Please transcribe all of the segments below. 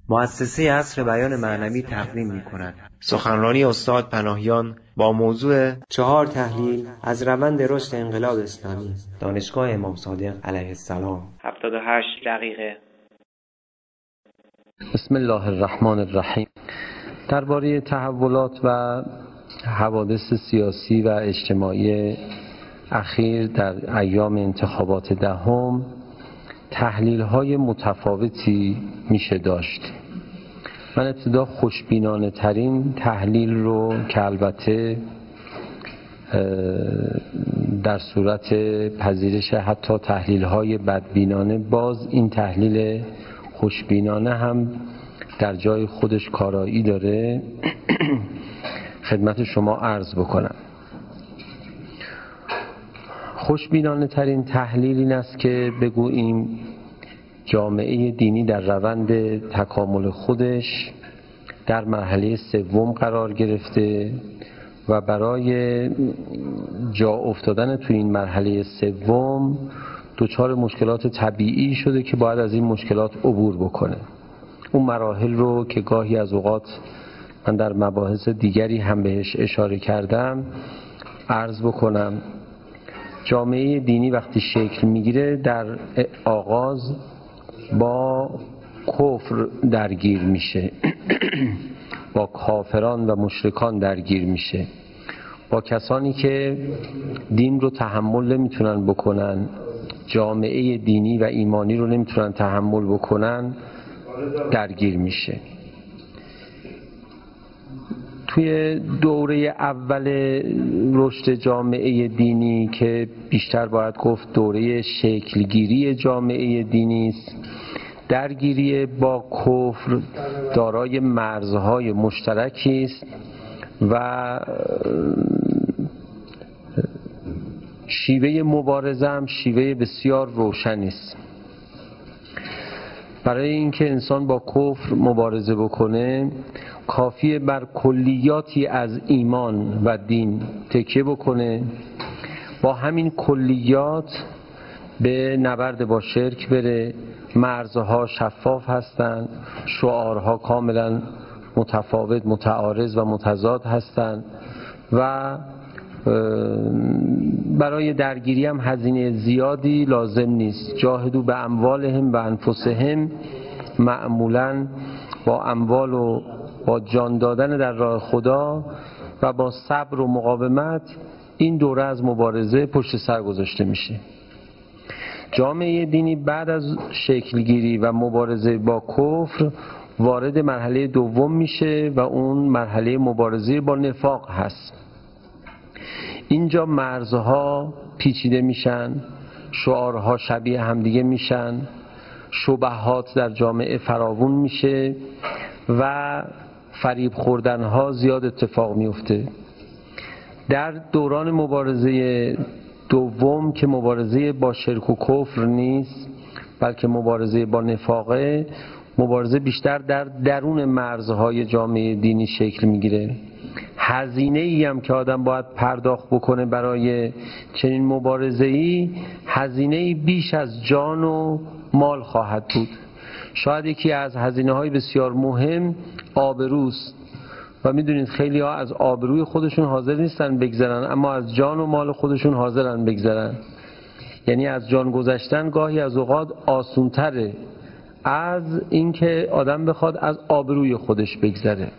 مؤسسه عصر بیان معنوی تقدیم می‌کند سخنرانی استاد پناهیان با موضوع 4 تحلیل از روند رشد انقلاب اسلامی، دانشگاه امام صادق علیه السلام. 78 دقیقه. بسم الله الرحمن الرحیم. درباره تحولات و حوادث سیاسی و اجتماعی اخیر در ایام انتخابات دهم تحلیل‌های متفاوتی میشه داشت. من ابتدا خوشبینانه ترین تحلیل رو که البته در صورت پذیرش حتی تحلیل‌های بدبینانه، باز این تحلیل خوشبینانه هم در جای خودش کارایی داره، خدمت شما عرض بکنم. خوشبینانه ترین تحلیل این است که بگوییم جامعه دینی در روند تکامل خودش در مرحله سوم قرار گرفته و برای جا افتادن تو این مرحله سوم دچار مشکلات طبیعی شده که باید از این مشکلات عبور بکنه. اون مراحل رو که گاهی از اوقات من در مباحث دیگری هم بهش اشاره کردم عرض بکنم. جامعه دینی وقتی شکل میگیره در آغاز با کفر درگیر میشه، با کافران و مشرکان درگیر میشه، با کسانی که دین رو تحمل نمیتونن بکنن، جامعه دینی و ایمانی رو نمیتونن تحمل بکنن درگیر میشه. توی دوره اول رشد جامعه دینی که بیشتر باید گفت دوره شکلگیری جامعه دینی است، درگیری با کفر دارای مرزهای مشترکی است و شیوه مبارزه هم شیوه بسیار روشنی است. برای اینکه انسان با کفر مبارزه بکنه کافیه بر کلیاتی از ایمان و دین تکیه بکنه، با همین کلیات به نبرد با شرک بره. مرزها شفاف هستند، شعارها کاملا متفاوت، متعارض و متضاد هستند و برای درگیری هم هزینه زیادی لازم نیست. جاهدوا به اموالهم و انفسهم، معمولا با اموال و با جان دادن در راه خدا و با صبر و مقاومت این دوره از مبارزه پشت سر گذاشته میشه. جامعه دینی بعد از شکلگیری و مبارزه با کفر وارد مرحله دوم میشه و اون مرحله مبارزه با نفاق هست. اینجا مرزها پیچیده میشن، شعارها شبیه همدیگه میشن، شبهات در جامعه فراوون میشه و فریب خوردنها زیاد اتفاق میفته. در دوران مبارزه دوم که مبارزه با شرک و کفر نیست بلکه مبارزه با نفاقه، مبارزه بیشتر در درون مرزهای جامعه دینی شکل میگیره. هزینه‌ای هم که آدم باید پرداخت بکنه برای چنین مبارزه‌ای، هزینه‌ای بیش از جان و مال خواهد بود. شاید یکی از هزینه‌های بسیار مهم آبروست و میدونید خیلی ها از آبروی خودشون حاضر نیستن بگذرن، اما از جان و مال خودشون حاضرن بگذرن. یعنی از جان گذشتن گاهی از اوقات آسونتره از اینکه آدم بخواد از آبروی خودش بگذره.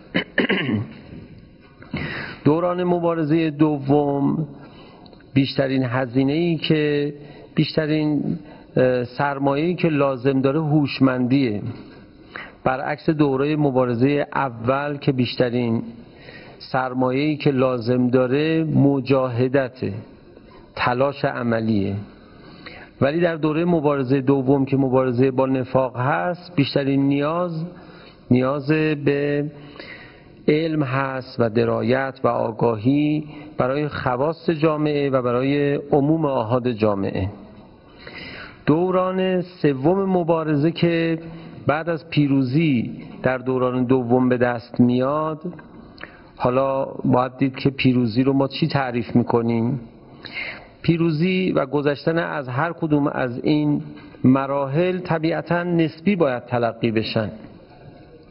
دوران مبارزه دوم بیشترین هزینه‌ای که بیشترین سرمایه‌ای که لازم داره هوشمندیه، برعکس دوره مبارزه اول که بیشترین سرمایه‌ای که لازم داره مجاهدته، تلاش عملیه. ولی در دوره مبارزه دوم که مبارزه با نفاق هست، بیشترین نیاز به علم هست و درایت و آگاهی برای خواص جامعه و برای عموم آحاد جامعه. دوران سوم مبارزه که بعد از پیروزی در دوران دوم به دست میاد، حالا باید دید که پیروزی رو ما چی تعریف میکنیم. پیروزی و گذشتن از هر کدوم از این مراحل طبیعتاً نسبی باید تلقی بشن.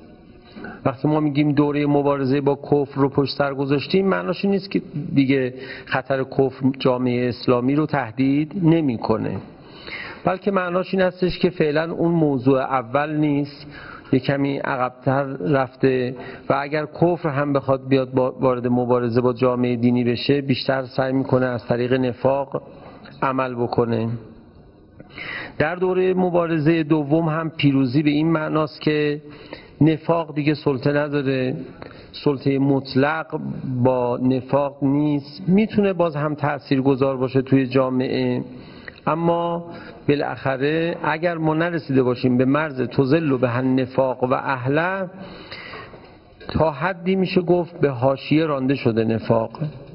وقتی ما میگیم دوره مبارزه با کفر رو پشت سر گذاشتیم، معناش این نیست که دیگه خطر کفر جامعه اسلامی رو تهدید نمیکنه، بلکه معناش این هستش که فعلا اون موضوع اول نیست، یک کمی عقب‌تر رفته و اگر کفر هم بخواد بیاد وارد مبارزه با جامعه دینی بشه، بیشتر سعی میکنه از طریق نفاق عمل بکنه. در دوره مبارزه دوم هم پیروزی به این معناست که نفاق دیگه سلطه نداره، سلطه مطلق با نفاق نیست، میتونه باز هم تأثیرگذار باشه توی جامعه، اما بالاخره اگر ما نرسیده باشیم به مرز تذل به النفاق و اهله، تا حدی میشه گفت به حاشیه رانده شده نفاق.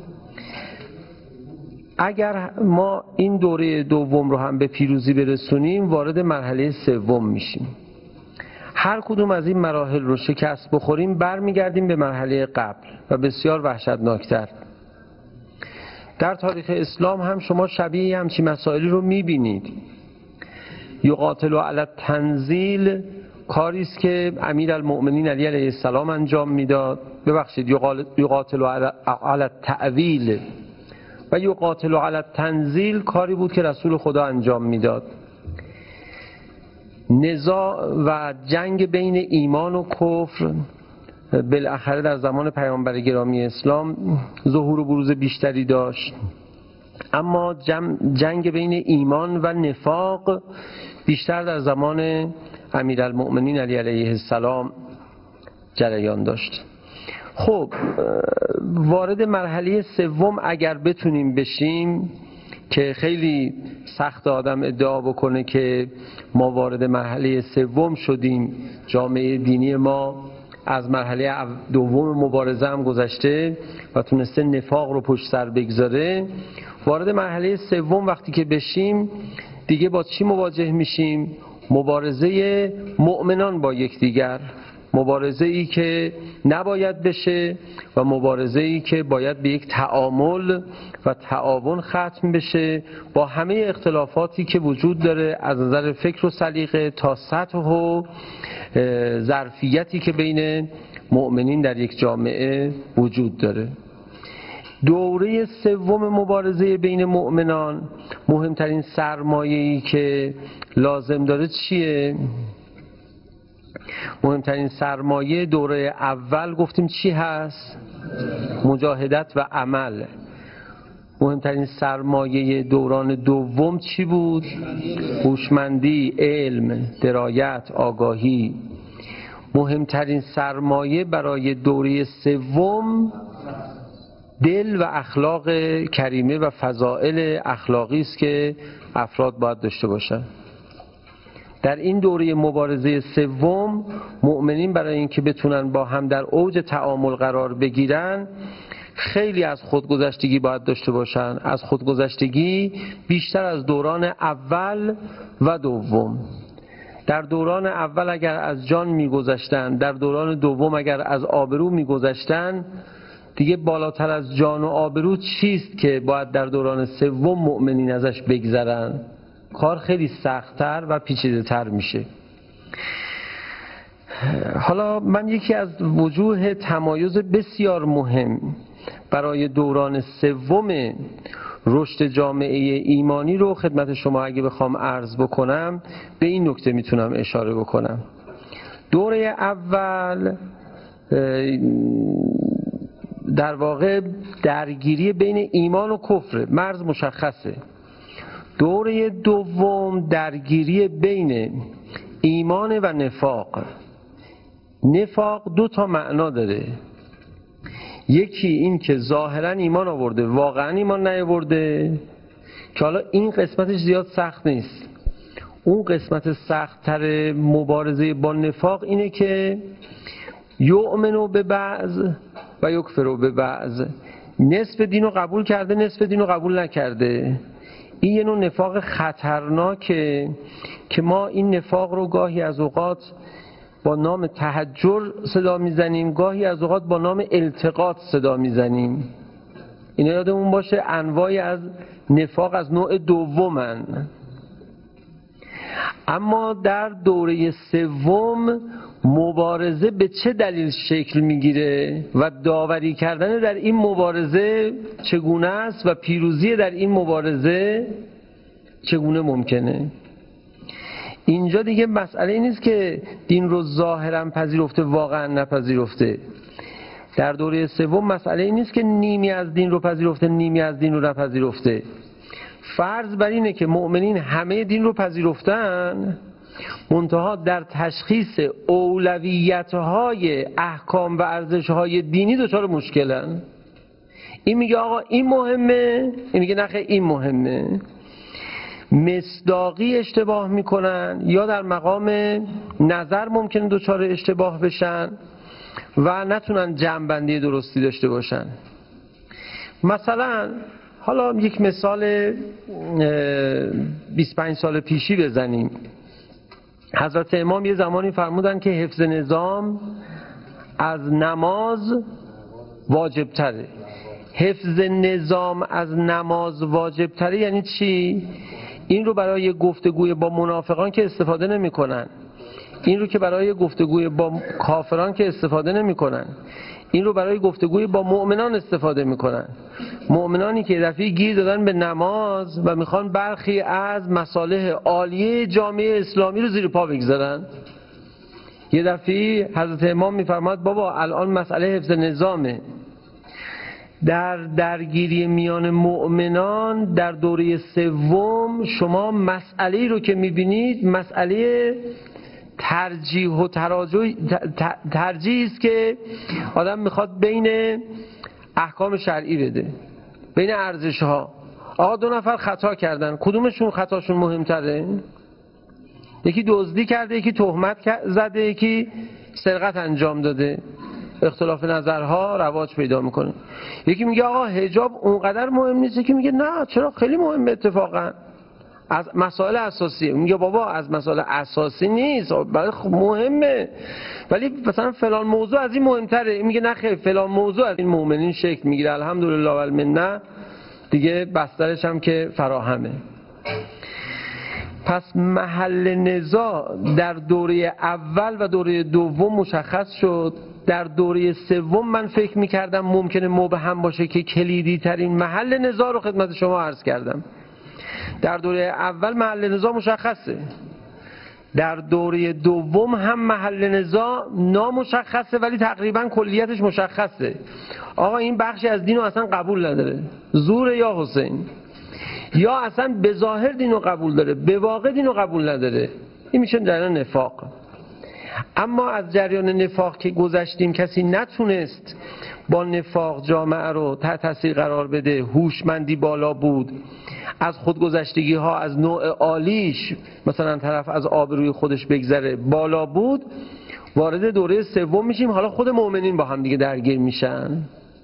اگر ما این دوره دوم رو هم به پیروزی برسونیم، وارد مرحله سوم میشیم. هر کدوم از این مراحل رو شکست بخوریم، برمیگردیم به مرحله قبل و بسیار وحشتناکتر. در تاریخ اسلام هم شما شبیه همچین مسائلی رو میبینید. یقاتل علی التنزیل کاری است که امیرالمؤمنین علی علیه السلام انجام میداد، یقاتل علی التأویل و یقاتل علی التنزیل کاری بود که رسول خدا انجام میداد. نزاع و جنگ بین ایمان و کفر بالاخره در زمان پیامبر گرامی اسلام ظهور و بروز بیشتری داشت، اما جنگ بین ایمان و نفاق بیشتر در زمان امیرالمؤمنین علی علیه السلام جریان داشت. خب وارد مرحله سوم اگر بتونیم بشیم، که خیلی سخت آدم ادعا بکنه که ما وارد مرحله سوم شدیم، جامعه دینی ما از مرحله دوم مبارزه هم گذشته و تونسته نفاق رو پشت سر بگذاره، وارد مرحله سوم وقتی که بشیم دیگه با چی مواجه میشیم؟ مبارزه مؤمنان با یکدیگر، مبارزه ای که نباید بشه و مبارزه ای که باید به یک تعامل و تعاون ختم بشه، با همه اختلافاتی که وجود داره از نظر فکر و سلیقه تا سطح و ظرفیتی که بین مؤمنین در یک جامعه وجود داره. دوره سوم مبارزه بین مؤمنان، مهمترین سرمایه‌ای که لازم داره چیه؟ مهمترین سرمایه دوره اول گفتیم چی هست؟ مجاهدت و عمل. مهمترین سرمایه دوران دوم چی بود؟ هوشمندی، علم، درایت، آگاهی. مهمترین سرمایه برای دوره سوم دل و اخلاق کریمه و فضائل اخلاقی است که افراد باید داشته باشند. در این دوره مبارزه سوم مؤمنین برای اینکه بتونن با هم در اوج تعامل قرار بگیرن، خیلی از خودگذشتگی باید داشته باشن، از خودگذشتگی بیشتر از دوران اول و دوم. در دوران اول اگر از جان میگذشتن، در دوران دوم اگر از آبرو میگذشتن، دیگه بالاتر از جان و آبرو چیست که باید در دوران سوم مؤمنین ازش بگذرن؟ کار خیلی سخت‌تر و پیچیده‌تر میشه. حالا من یکی از وجوه تمایز بسیار مهم برای دوران سوم رشد جامعه ایمانی رو خدمت شما اگه بخوام عرض بکنم، به این نکته میتونم اشاره بکنم. دوره اول در واقع درگیری بین ایمان و کفر، مرز مشخصه. دوره دوم درگیری بین ایمان و نفاق. نفاق دو تا معنا داره، یکی این که ظاهرا ایمان آورده واقعا ایمان نیاورده، که حالا این قسمتش زیاد سخت نیست. اون قسمت سخت تر مبارزه با نفاق اینه که یؤمنو به بعض و یکفرو به بعض، نصف دین رو قبول کرده نصف دین رو قبول نکرده. این یه نوع نفاق خطرناکه که ما این نفاق رو گاهی از اوقات با نام تحجر صدا میزنیم، گاهی از اوقات با نام التقاط صدا میزنیم. اینا یادمون باشه انواعی از نفاق از نوع دومن. اما در دوره سوم مبارزه به چه دلیل شکل میگیره و داوری کردن در این مبارزه چگونه است و پیروزی در این مبارزه چگونه ممکنه. اینجا دیگه مسئله این نیست که دین رو ظاهرا پذیرفته واقعا نپذیرفته. در دوره سوم مسئله این نیست که نیمی از دین رو پذیرفته نیمی از دین رو نپذیرفته. فرض بر اینه که مؤمنین همه دین رو پذیرفتن، منتها در تشخیص اولویت‌های احکام و ارزش‌های دینی دچار مشکلن. این میگه آقا این مهمه، این میگه نه خیر این مهمه. مصداقی اشتباه میکنن یا در مقام نظر ممکنه دچار اشتباه بشن و نتونن جمع‌بندی درستی داشته باشن. مثلا حالا یک مثال 25 سال پیشی بزنیم. حضرت امام یه زمانی فرمودن که حفظ نظام از نماز واجب تره. حفظ نظام از نماز واجب تره یعنی چی؟ این رو برای گفتگوی با منافقان که استفاده نمی کنن، این رو که برای گفتگوی با کافران که استفاده نمی کنن، این رو برای گفتگوی با مؤمنان استفاده میکنن. مؤمنانی که دفعه گیر دادن به نماز و میخوان برخی از مصالح عالیه جامعه اسلامی رو زیر پا بگذارن. یه دفعه حضرت امام میفرماد بابا الان مسئله حفظ نظامه. در درگیری میان مؤمنان در دوره سوم شما مسئله رو که میبینید مسئله ترجیح و ترجیح است که آدم میخواد بین احکام شرعی بده، بین ارزش ها. آقا دو نفر خطا کردن، کدومشون خطاشون مهمتره؟ یکی دزدی کرده، یکی تهمت زده، یکی سرقت انجام داده. اختلاف نظرها رواج پیدا میکنه. یکی میگه آقا حجاب اونقدر مهم نیست، یکی میگه نه چرا خیلی مهمه اتفاقا از مسائل اساسی. میگه بابا از مسائل اساسی نیست ولی مهمه، ولی مثلا فلان موضوع از این مهمتره. میگه نه خیر فلان موضوع از این مؤمنین شکل میگیره. الحمدلله و المنه دیگه بسترش هم که فراهمه. پس محل نزاع در دوره اول و دوره دوم مشخص شد. در دوره سوم من فکر میکردم ممکنه مبهم باشه که کلیدی ترین محل نزاع رو خدمت شما عرض کردم. در دوره اول محل نزاع مشخصه، در دوره دوم هم محل نزاع نامشخصه ولی تقریبا کلیتش مشخصه. آقا این بخشی از دین رو اصلا قبول نداره، زور یا حسین، یا اصلا به ظاهر دین رو قبول داره به واقع دین رو قبول نداره. این میشه جریان نفاق. اما از جریان نفاق که گذشتیم کسی نتونست با نفاق جامعه رو تحت تاثیر قرار بده. هوشمندی بالا بود، از خودگذشتگی ها از نوع عالیش مثلا طرف از آبروی خودش بگذره بالا بود. وارد دوره سوم میشیم، حالا خود مؤمنین با هم دیگه درگیر میشن.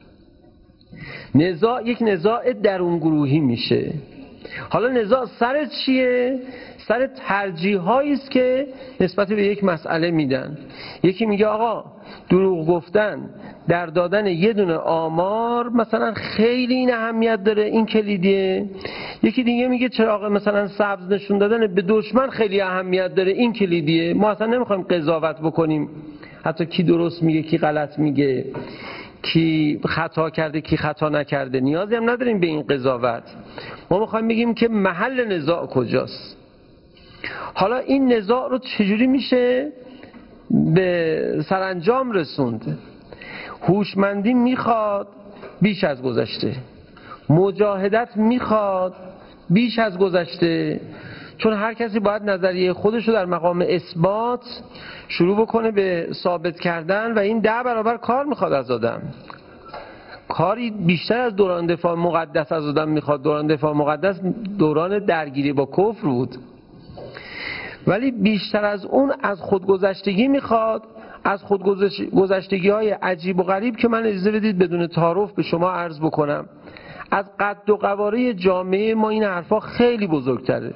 نزاع یک نزاع درون گروهی میشه. حالا نزاع سر چیه؟ سر ترجیحایی است که نسبت به یک مسئله میدن. یکی میگه آقا دروغ گفتن در دادن یه دونه آمار مثلا خیلی این اهمیت داره، این کلیدیه. یکی دیگه میگه چراغ مثلا سبز نشون دادن به دشمن خیلی اهمیت داره، این کلیدیه. ما اصلا نمیخوایم قضاوت بکنیم حتی کی درست میگه کی غلط میگه، کی خطا کرده کی خطا نکرده، نیازی هم نداریم به این قضاوت. ما میخوایم بگیم که محل نزاع کجاست. حالا این نزاع رو چجوری میشه به سرانجام رسوند؟ هوشمندی میخواد بیش از گذشته، مجاهدت میخواد بیش از گذشته، چون هر کسی باید نظریه خودش رو در مقام اثبات شروع بکنه به ثابت کردن و این 10 برابر کار میخواد از آدم. کاری بیشتر از دوران دفاع مقدس از آدم میخواد. دوران دفاع مقدس دوران درگیری با کفر بود، ولی بیشتر از اون از خودگذشتگی میخواد، از خودگذشتگی های عجیب و غریب که من اجازه بدید بدون تعارف به شما عرض بکنم. از قد و قواره جامعه ما این حرفا خیلی بزرگتره.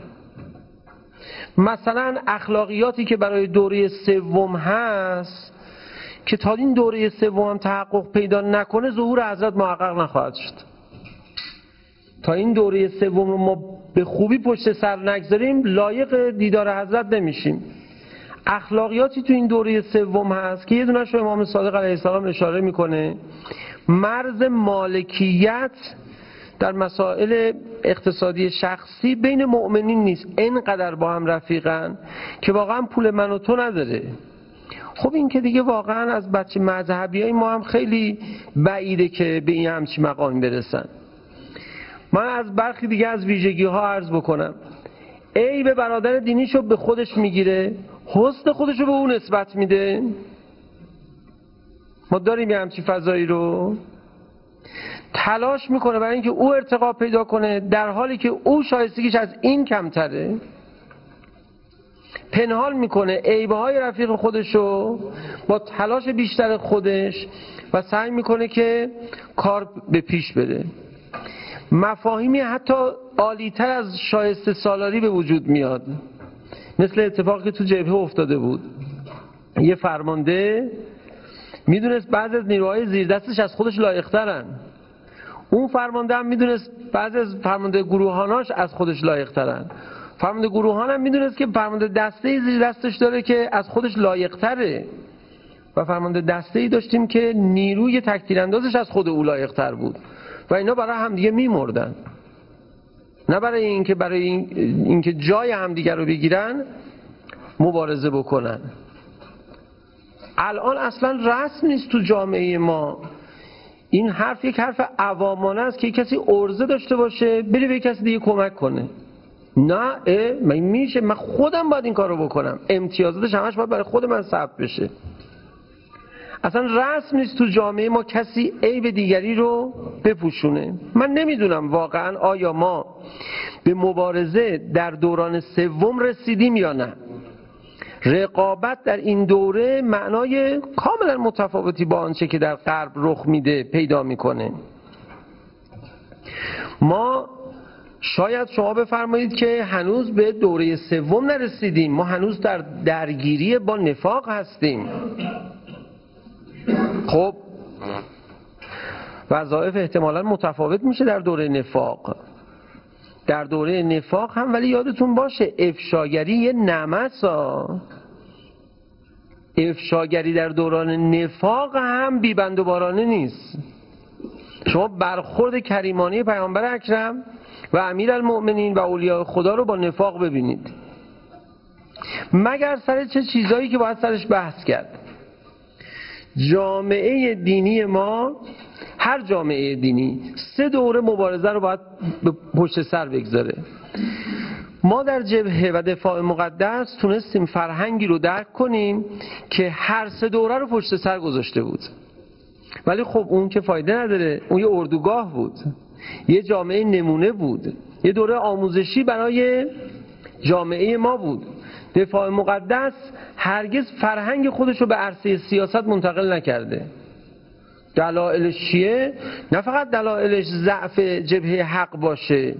مثلا اخلاقیاتی که برای دوره سوم هست که تا این دوره سوم هم تحقق پیدا نکنه ظهور حضرت محقق نخواهد شد. تا این دوره سوم رو ما به خوبی پشت سر نگذاریم لایق دیدار حضرت نمیشیم. اخلاقیاتی تو این دوره سوم هست که یه دونه‌شو امام صادق علیه السلام اشاره میکنه. مرز مالکیت در مسائل اقتصادی شخصی بین مؤمنین نیست، اینقدر با هم رفیقن که واقعا پول من و تو نداره. خب این که دیگه واقعا از بچه مذهبیای ما هم خیلی بعیده که به این همچین مقامی برسن. من از برخی دیگه از ویژگی ها عرض بکنم. عیب برادر دینیشو به خودش میگیره، حسن خودشو به اون نسبت میده. ما داریم یه همچین فضایی رو. تلاش میکنه برای اینکه او ارتقا پیدا کنه در حالی که او شایستگیش از این کمتره. پنهان میکنه عیبهای رفیق خودشو با تلاش بیشتر خودش و سعی میکنه که کار به پیش بره. مفاهیمی حتی عالی‌تر از شایسته سالاری به وجود میاد، مثل اتفاقی که تو جبهه افتاده بود. یه فرمانده میدونست بعضی از نیروهای زیر دستش از خودش لایق‌ترن، اون فرمانده هم میدونست بعضی از فرمانده گروهاناش از خودش لایق‌ترن. فرمانده گروهان هم میدونست که فرمانده دسته زیر دستش داره که از خودش لایق‌تره و فرمانده دسته‌ای داشتیم که نیروی تک‌تیراندازش از خود او لایق‌تر بود و اینا برای همدیگه میمردن، نه برای اینکه جای همدیگه رو بگیرن مبارزه بکنن. الان اصلا رسم نیست تو جامعه ما این حرف، یک حرف عوامانه است که کسی عرضه داشته باشه بره به کسی دیگه کمک کنه. نه من میشه، من خودم باید این کارو بکنم، امتیازاتش همش باید برای خود من ثبت بشه. اصلا رسم نیست تو جامعه ما کسی عیب دیگری رو بپوشونه. من نمیدونم واقعا آیا ما به مبارزه در دوران سوم رسیدیم یا نه. رقابت در این دوره معنای کاملا متفاوتی با آنچه که در غرب رخ میده پیدا میکنه. ما شاید شما بفرمایید که هنوز به دوره سوم نرسیدیم، ما هنوز در درگیری با نفاق هستیم. خب وظایف احتمالاً متفاوت میشه در دوره نفاق. در دوره نفاق هم ولی یادتون باشه افشاگری یه نمسا. افشاگری در دوران نفاق هم بیبند و بارانه نیست. شما برخورد کریمانه پیامبر اکرم و امیرالمؤمنین و اولیاء خدا رو با نفاق ببینید، مگر سر چه چیزایی که باید سرش بحث کرد. جامعه دینی ما، هر جامعه دینی 3 دوره مبارزه رو باید به پشت سر بگذاره. ما در جبهه و دفاع مقدس تونستیم فرهنگی رو درک کنیم که هر 3 دوره رو پشت سر گذاشته بود، ولی خب اون که فایده نداره. اون یه اردوگاه بود، یه جامعه نمونه بود، یه دوره آموزشی برای جامعه ما بود. دفاع مقدس هرگز فرهنگ خودش رو به عرصه سیاست منتقل نکرده. دلایلش چیه؟ نه فقط دلایلش ضعف جبهه حق باشه،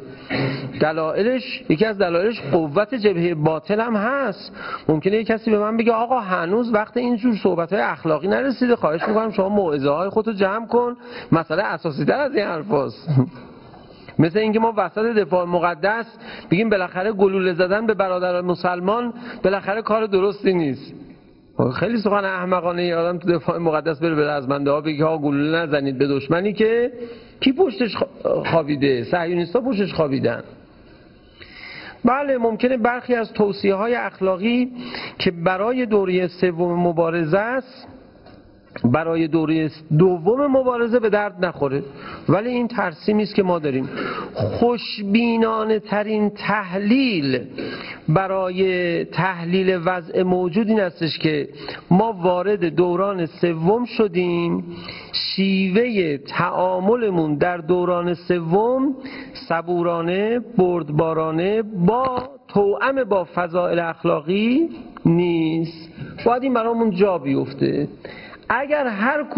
یکی از دلایلش قوت جبهه باطل هم هست. ممکنه یک کسی به من بگه آقا هنوز وقت اینجور صحبت‌های اخلاقی نرسیده، خواهش می‌کنم شما موعظه‌های خودتو جمع کن، مسئله اساسی‌تر از این حرفاست. مثل اینکه ما وسط دفاع مقدس بگیم بالاخره گلوله زدن به برادران مسلمان بالاخره کار درستی نیست. خیلی سخن احمقانه ای آدم تو دفاع مقدس بره به رزمنده ها بگه ها گلوله نزنید به دشمنی که کی پشتش خوابیده؟ صهیونیست‌ها پشتش خوابیدن. بله ممکنه برخی از توصیه های اخلاقی که برای دوره سوم مبارزه است برای دوره دوم مبارزه به درد نخوره، ولی این ترسیمی است که ما داریم. خوشبینانه ترین تحلیل برای تحلیل وضع موجود این استش که ما وارد دوران سوم شدیم، شیوه تعاملمون در دوران سوم صبورانه، بردبارانه با توأم با فضائل اخلاقی نیست. باید این برامون جا بیفته. اگر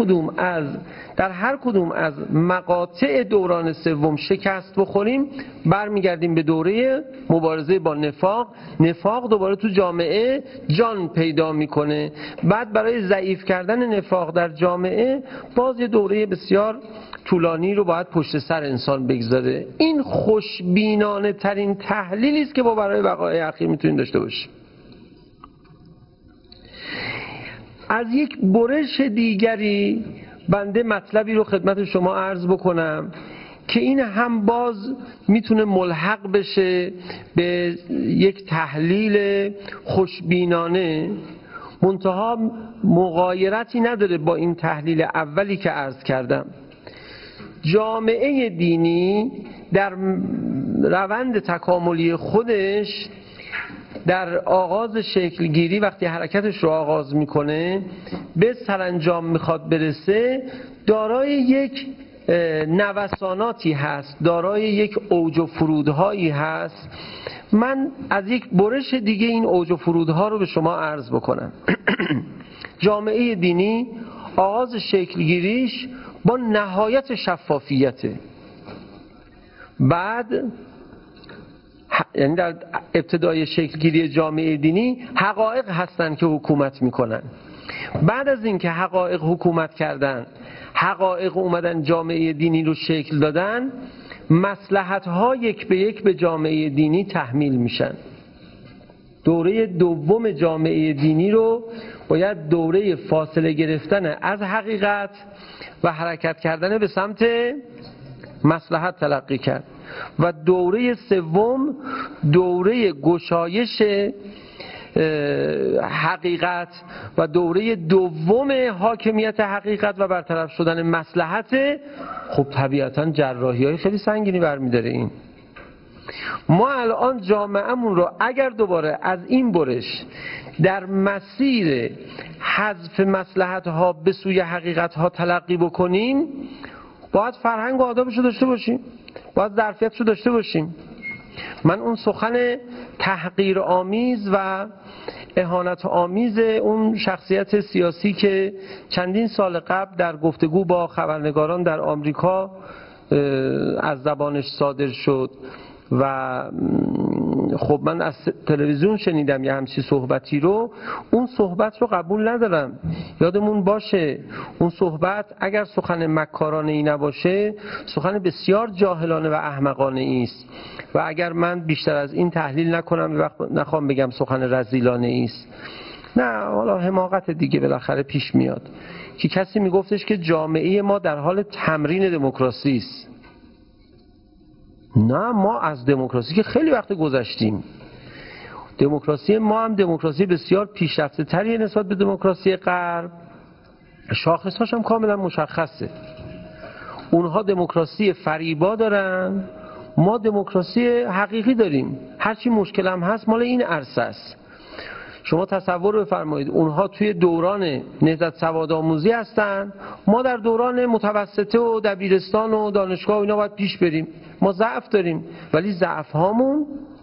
در هر کدوم از مقاطع دوران سوم شکست بخوریم، برمیگردیم به دوره مبارزه با نفاق. نفاق دوباره تو جامعه جان پیدا میکنه. بعد برای ضعیف کردن نفاق در جامعه باز یه دوره بسیار طولانی رو باید پشت سر انسان بگذاره. این خوشبینانه ترین تحلیلی است که با برای وقایع اخیر میتونیم داشته باشیم. از یک برش دیگری بنده مطلبی رو خدمت شما عرض بکنم که این هم باز میتونه ملحق بشه به یک تحلیل خوشبینانه، منتها مغایرتی نداره با این تحلیل اولی که عرض کردم. جامعه دینی در روند تکاملی خودش در آغاز شکلگیری وقتی حرکتش رو آغاز میکنه به سرانجام میخواد برسه، دارای یک نوساناتی هست، دارای یک اوج و فرودهایی هست. من از یک برش دیگه این اوج و فرودها رو به شما عرض بکنم. جامعه دینی آغاز شکلگیریش با نهایت شفافیته. بعد یعنی در ابتدای شکلگیری جامعه دینی حقایق هستن که حکومت میکنن. بعد از اینکه حقایق حکومت کردن، حقایق اومدن جامعه دینی رو شکل دادن، مصلحت‌ها یک به یک به جامعه دینی تحمیل میشن. دوره دوم جامعه دینی رو باید دوره فاصله گرفتن از حقیقت و حرکت کردن به سمت مصلحت تلقی کرد و دوره سوم دوره گشایش حقیقت و دوره دوم حاکمیت حقیقت و برطرف شدن مصلحت. خب طبیعتاً جراحی‌های خیلی سنگینی برمی‌داره این. ما الان جامعه‌مون رو اگر دوباره از این برش در مسیر حذف مصلحت‌ها به سوی حقیقت‌ها تلقی بکنیم، باید فرهنگ و آدابشو داشته باشیم، باید ظرفیتشو داشته باشیم. من اون سخن تحقیر آمیز و اهانت آمیز اون شخصیت سیاسی که چندین سال قبل در گفتگو با خبرنگاران در آمریکا از زبانش صادر شد و خب من از تلویزیون شنیدم یه همچین صحبتی رو، اون صحبت رو قبول ندارم. یادمون باشه اون صحبت اگر سخن مکارانه ای نباشه، سخن بسیار جاهلانه و احمقانه ای است و اگر من بیشتر از این تحلیل نکنم وقت نخوام بگم سخن رذیلانه ای است. نه، حالا حماقت دیگه بالاخره پیش میاد که کسی میگفتش که جامعه ما در حال تمرین دموکراسی است. نه، ما از دموکراسی که خیلی وقت گذشتیم. دموکراسی ما هم دموکراسی بسیار پیشرفته تریه نسبت به دموکراسی غرب. شاخصهاش هم کاملا مشخصه. اونها دموکراسی فریبا دارن، ما دموکراسی حقیقی داریم. هرچی مشکل هم هست مال این عرصه است. شما تصور بفرمایید اونها توی دوران نهضت سوادآموزی هستن، ما در دوران متوسطه و دبیرستان و دانشگاه و اینا باید پیش بریم. ما ضعف داریم ولی ضعف هامون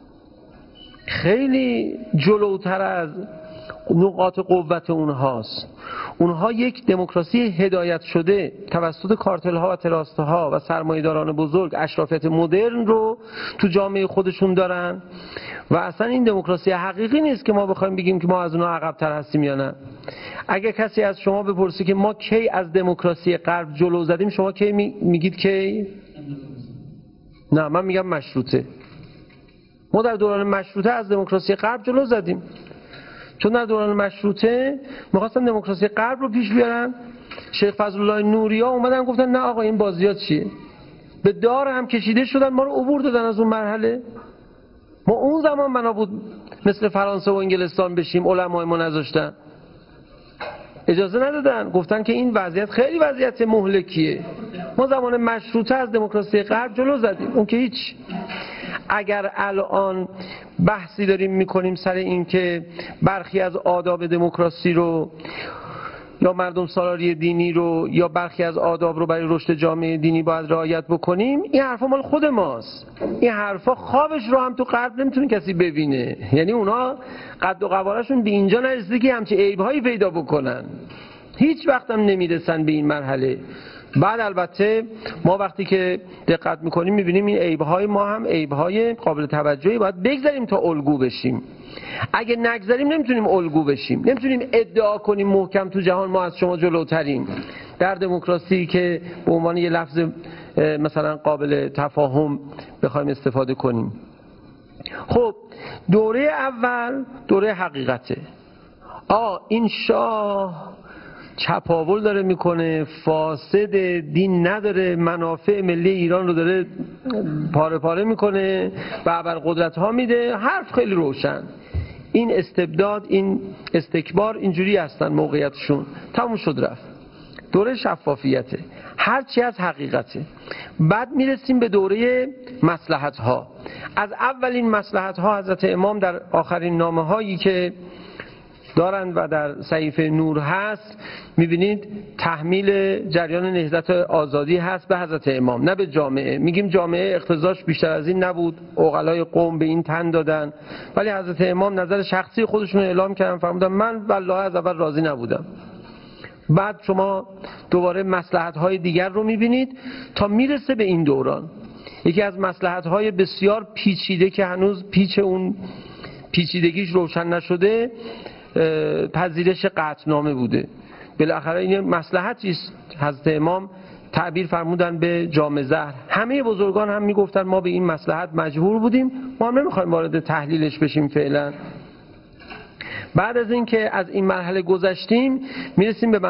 خیلی جلوتر از نقاط قوت اونهاست. اونها یک دموکراسی هدایت شده توسط کارتل ها و تراست ها و سرمایه‌داران بزرگ، اشرافیت مدرن رو تو جامعه خودشون دارن و اصلا این دموکراسی حقیقی نیست که ما بخوایم بگیم که ما از اونها عقب‌تر هستیم یا نه. اگه کسی از شما بپرسه که ما کی از دموکراسی غرب جلو زدیم، شما کی میگید کی؟ نه، من میگم مشروطه. ما در دوران مشروطه از دموکراسی غرب جلو زدیم، چون در دوران مشروطه می‌خواستن دموکراسی غرب رو پیش بیارن. شیخ فضلالله نوریا اومدن گفتن نه آقا این بازیات چیه، به دار هم کشیده شدن، ما رو عبور دادن از اون مرحله. ما اون زمان بنا بود مثل فرانسه و انگلستان بشیم، علمای ما نذاشتن، اجازه ندادن، گفتن که این وضعیت خیلی وضعیت مهلکیه. ما زمان مشروطه از دموکراسی غرب جلو زدیم، اون که هیچ. اگر الان بحثی داریم میکنیم سر این که برخی از آداب دموکراسی رو یا مردم سالاری دینی رو یا برخی از آداب رو برای رشد جامعه دینی باید رعایت بکنیم، این حرفا مال خود ماست. این حرفا خوابش رو هم تو غرب نمیتونه کسی ببینه. یعنی اونا قد و قوارشون به اینجا نرسیده که همچه عیب‌هایی پیدا بکنن، هیچ وقت هم نمیرسن به این مرحله. بعد البته ما وقتی که دقت میکنیم میبینیم این عیب‌های ما هم عیب‌های قابل توجهی، باید بگذاریم تا الگو بشیم. اگه نگذاریم نمیتونیم الگو بشیم، نمیتونیم ادعا کنیم محکم تو جهان ما از شما جلوتریم در دموکراسی که به عنوان یه لفظ مثلا قابل تفاهم بخوایم استفاده کنیم. خب دوره اول دوره حقیقته. این شاه چپاول داره میکنه، فاسد، دین نداره، منافع ملی ایران رو داره پاره پاره میکنه و ابرقدرت ها میده. حرف خیلی روشن. این استبداد، این استکبار اینجوری هستن موقعیتشون. تموم شد رفت. دوره شفافیته، هرچی از حقیقته. بعد میرسیم به دوره مصلحت ها. از اولین مصلحت ها حضرت امام در آخرین نامه هایی که دارند و در صحیفه نور هست میبینید تحمیل جریان نهضت آزادی هست به حضرت امام، نه به جامعه. میگیم جامعه اقتضاش بیشتر از این نبود، عقلای قوم به این تن دادن، ولی حضرت امام نظر شخصی خودشون رو اعلام کردن، فرمودن من والله از اول راضی نبودم. بعد شما دوباره مصلحت‌های دیگر رو می‌بینید تا میرسه به این دوران. یکی از مصلحت‌های بسیار پیچیده که هنوز پیچ اون پیچیدگیش روشن نشده پذیرش قطعنامه بوده. بالاخره این مصلحتی است. حضرت امام تعبیر فرمودن به جام زهر. همه بزرگان هم میگفتن ما به این مصلحت مجبور بودیم، ما هم نمیخوایم وارد تحلیلش بشیم فعلا. بعد از اینکه از این مرحله گذشتیم میرسیم به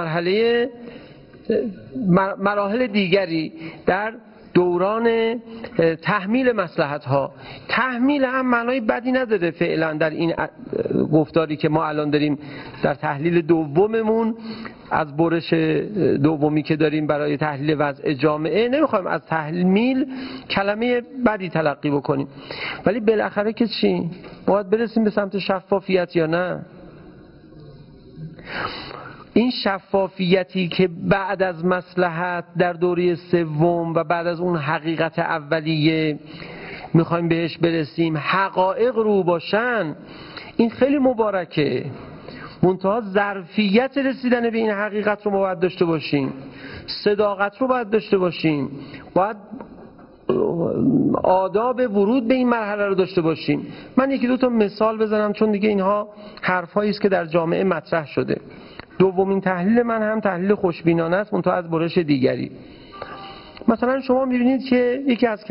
مراحل دیگری در دوران تحمیل مصلحت ها. تحمیل هم معنای بدی نداره فعلا در این گفتاری که ما الان داریم در تحلیل دوممون، از برش دومی که داریم برای تحلیل وضع جامعه. نمیخوایم از تحمیل کلمه بدی تلقی بکنیم، ولی بالاخره که چی؟ باید برسیم به سمت شفافیت یا نه؟ این شفافیتی که بعد از مصلحت در دوره سوم و بعد از اون حقیقت اولیه میخوایم بهش برسیم، حقایق رو باشن، این خیلی مبارکه. منتها ظرفیت رسیدن به این حقیقت رو ما باید داشته باشیم، صداقت رو باید داشته باشیم، باید آداب ورود به این مرحله رو داشته باشیم. من یکی دو تا مثال بزنم چون دیگه اینها حرفایی است که در جامعه مطرح شده. دومین تحلیل من هم تحلیل خوشبینانه است، منتها از برش دیگری. مثلا شما می‌بینید که یکی از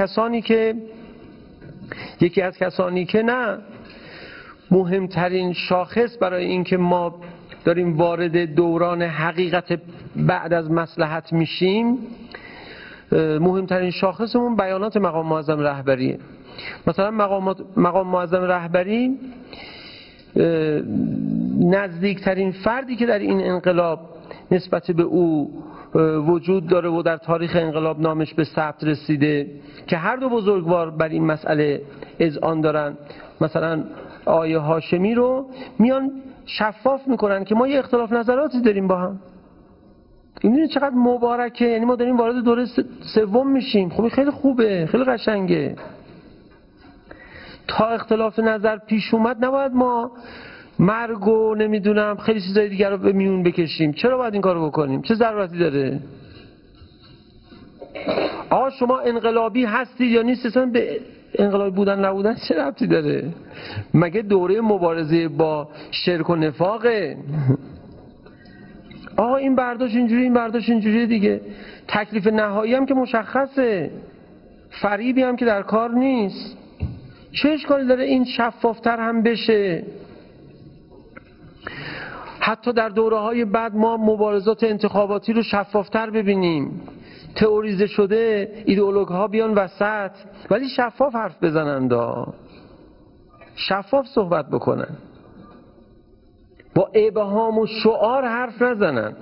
کسانی که نه مهمترین شاخص برای اینکه ما داریم وارد دوران حقیقت بعد از مصلحت میشیم، مهمترین شاخصمون بیانات مقام معظم رهبریه. مثلا مقام معظم رهبری نزدیکترین فردی که در این انقلاب نسبت به او وجود داره و در تاریخ انقلاب نامش به ثبت رسیده که هر دو بزرگوار بر این مسئله اذعان دارن، مثلا آیه هاشمی رو میان شفاف میکنن که ما یه اختلاف نظراتی داریم با هم. این چقدر مبارکه، یعنی ما داریم وارد دوره سوم میشیم. خب خیلی خوبه، خیلی قشنگه. تا اختلاف نظر پیش اومد نباید ما مرگ و نمیدونم خیلی چیزای دیگر رو به میون بکشیم. چرا باید این کارو بکنیم؟ چه ضرورتی داره؟ آقا شما انقلابی هستی یا نیست، اصلا به انقلابی بودن نبودن چه ربطی داره؟ مگه دوره مبارزه با شرک و نفاقه؟ آقا این برداشت اینجوری، این برداشت اینجوری دیگه. تکلیف نهایی هم که مشخصه، فریبی هم که در کار نیست. چه اشکالی داره این شفافتر هم بشه؟ حتی در دوره‌های بعد ما مبارزات انتخاباتی رو شفافتر ببینیم. تئوریزه شده، ایدئولوگ‌ها بیان وسط، ولی شفاف حرف بزنند، شفاف صحبت بکنن، با ابهام و شعار حرف نزنن.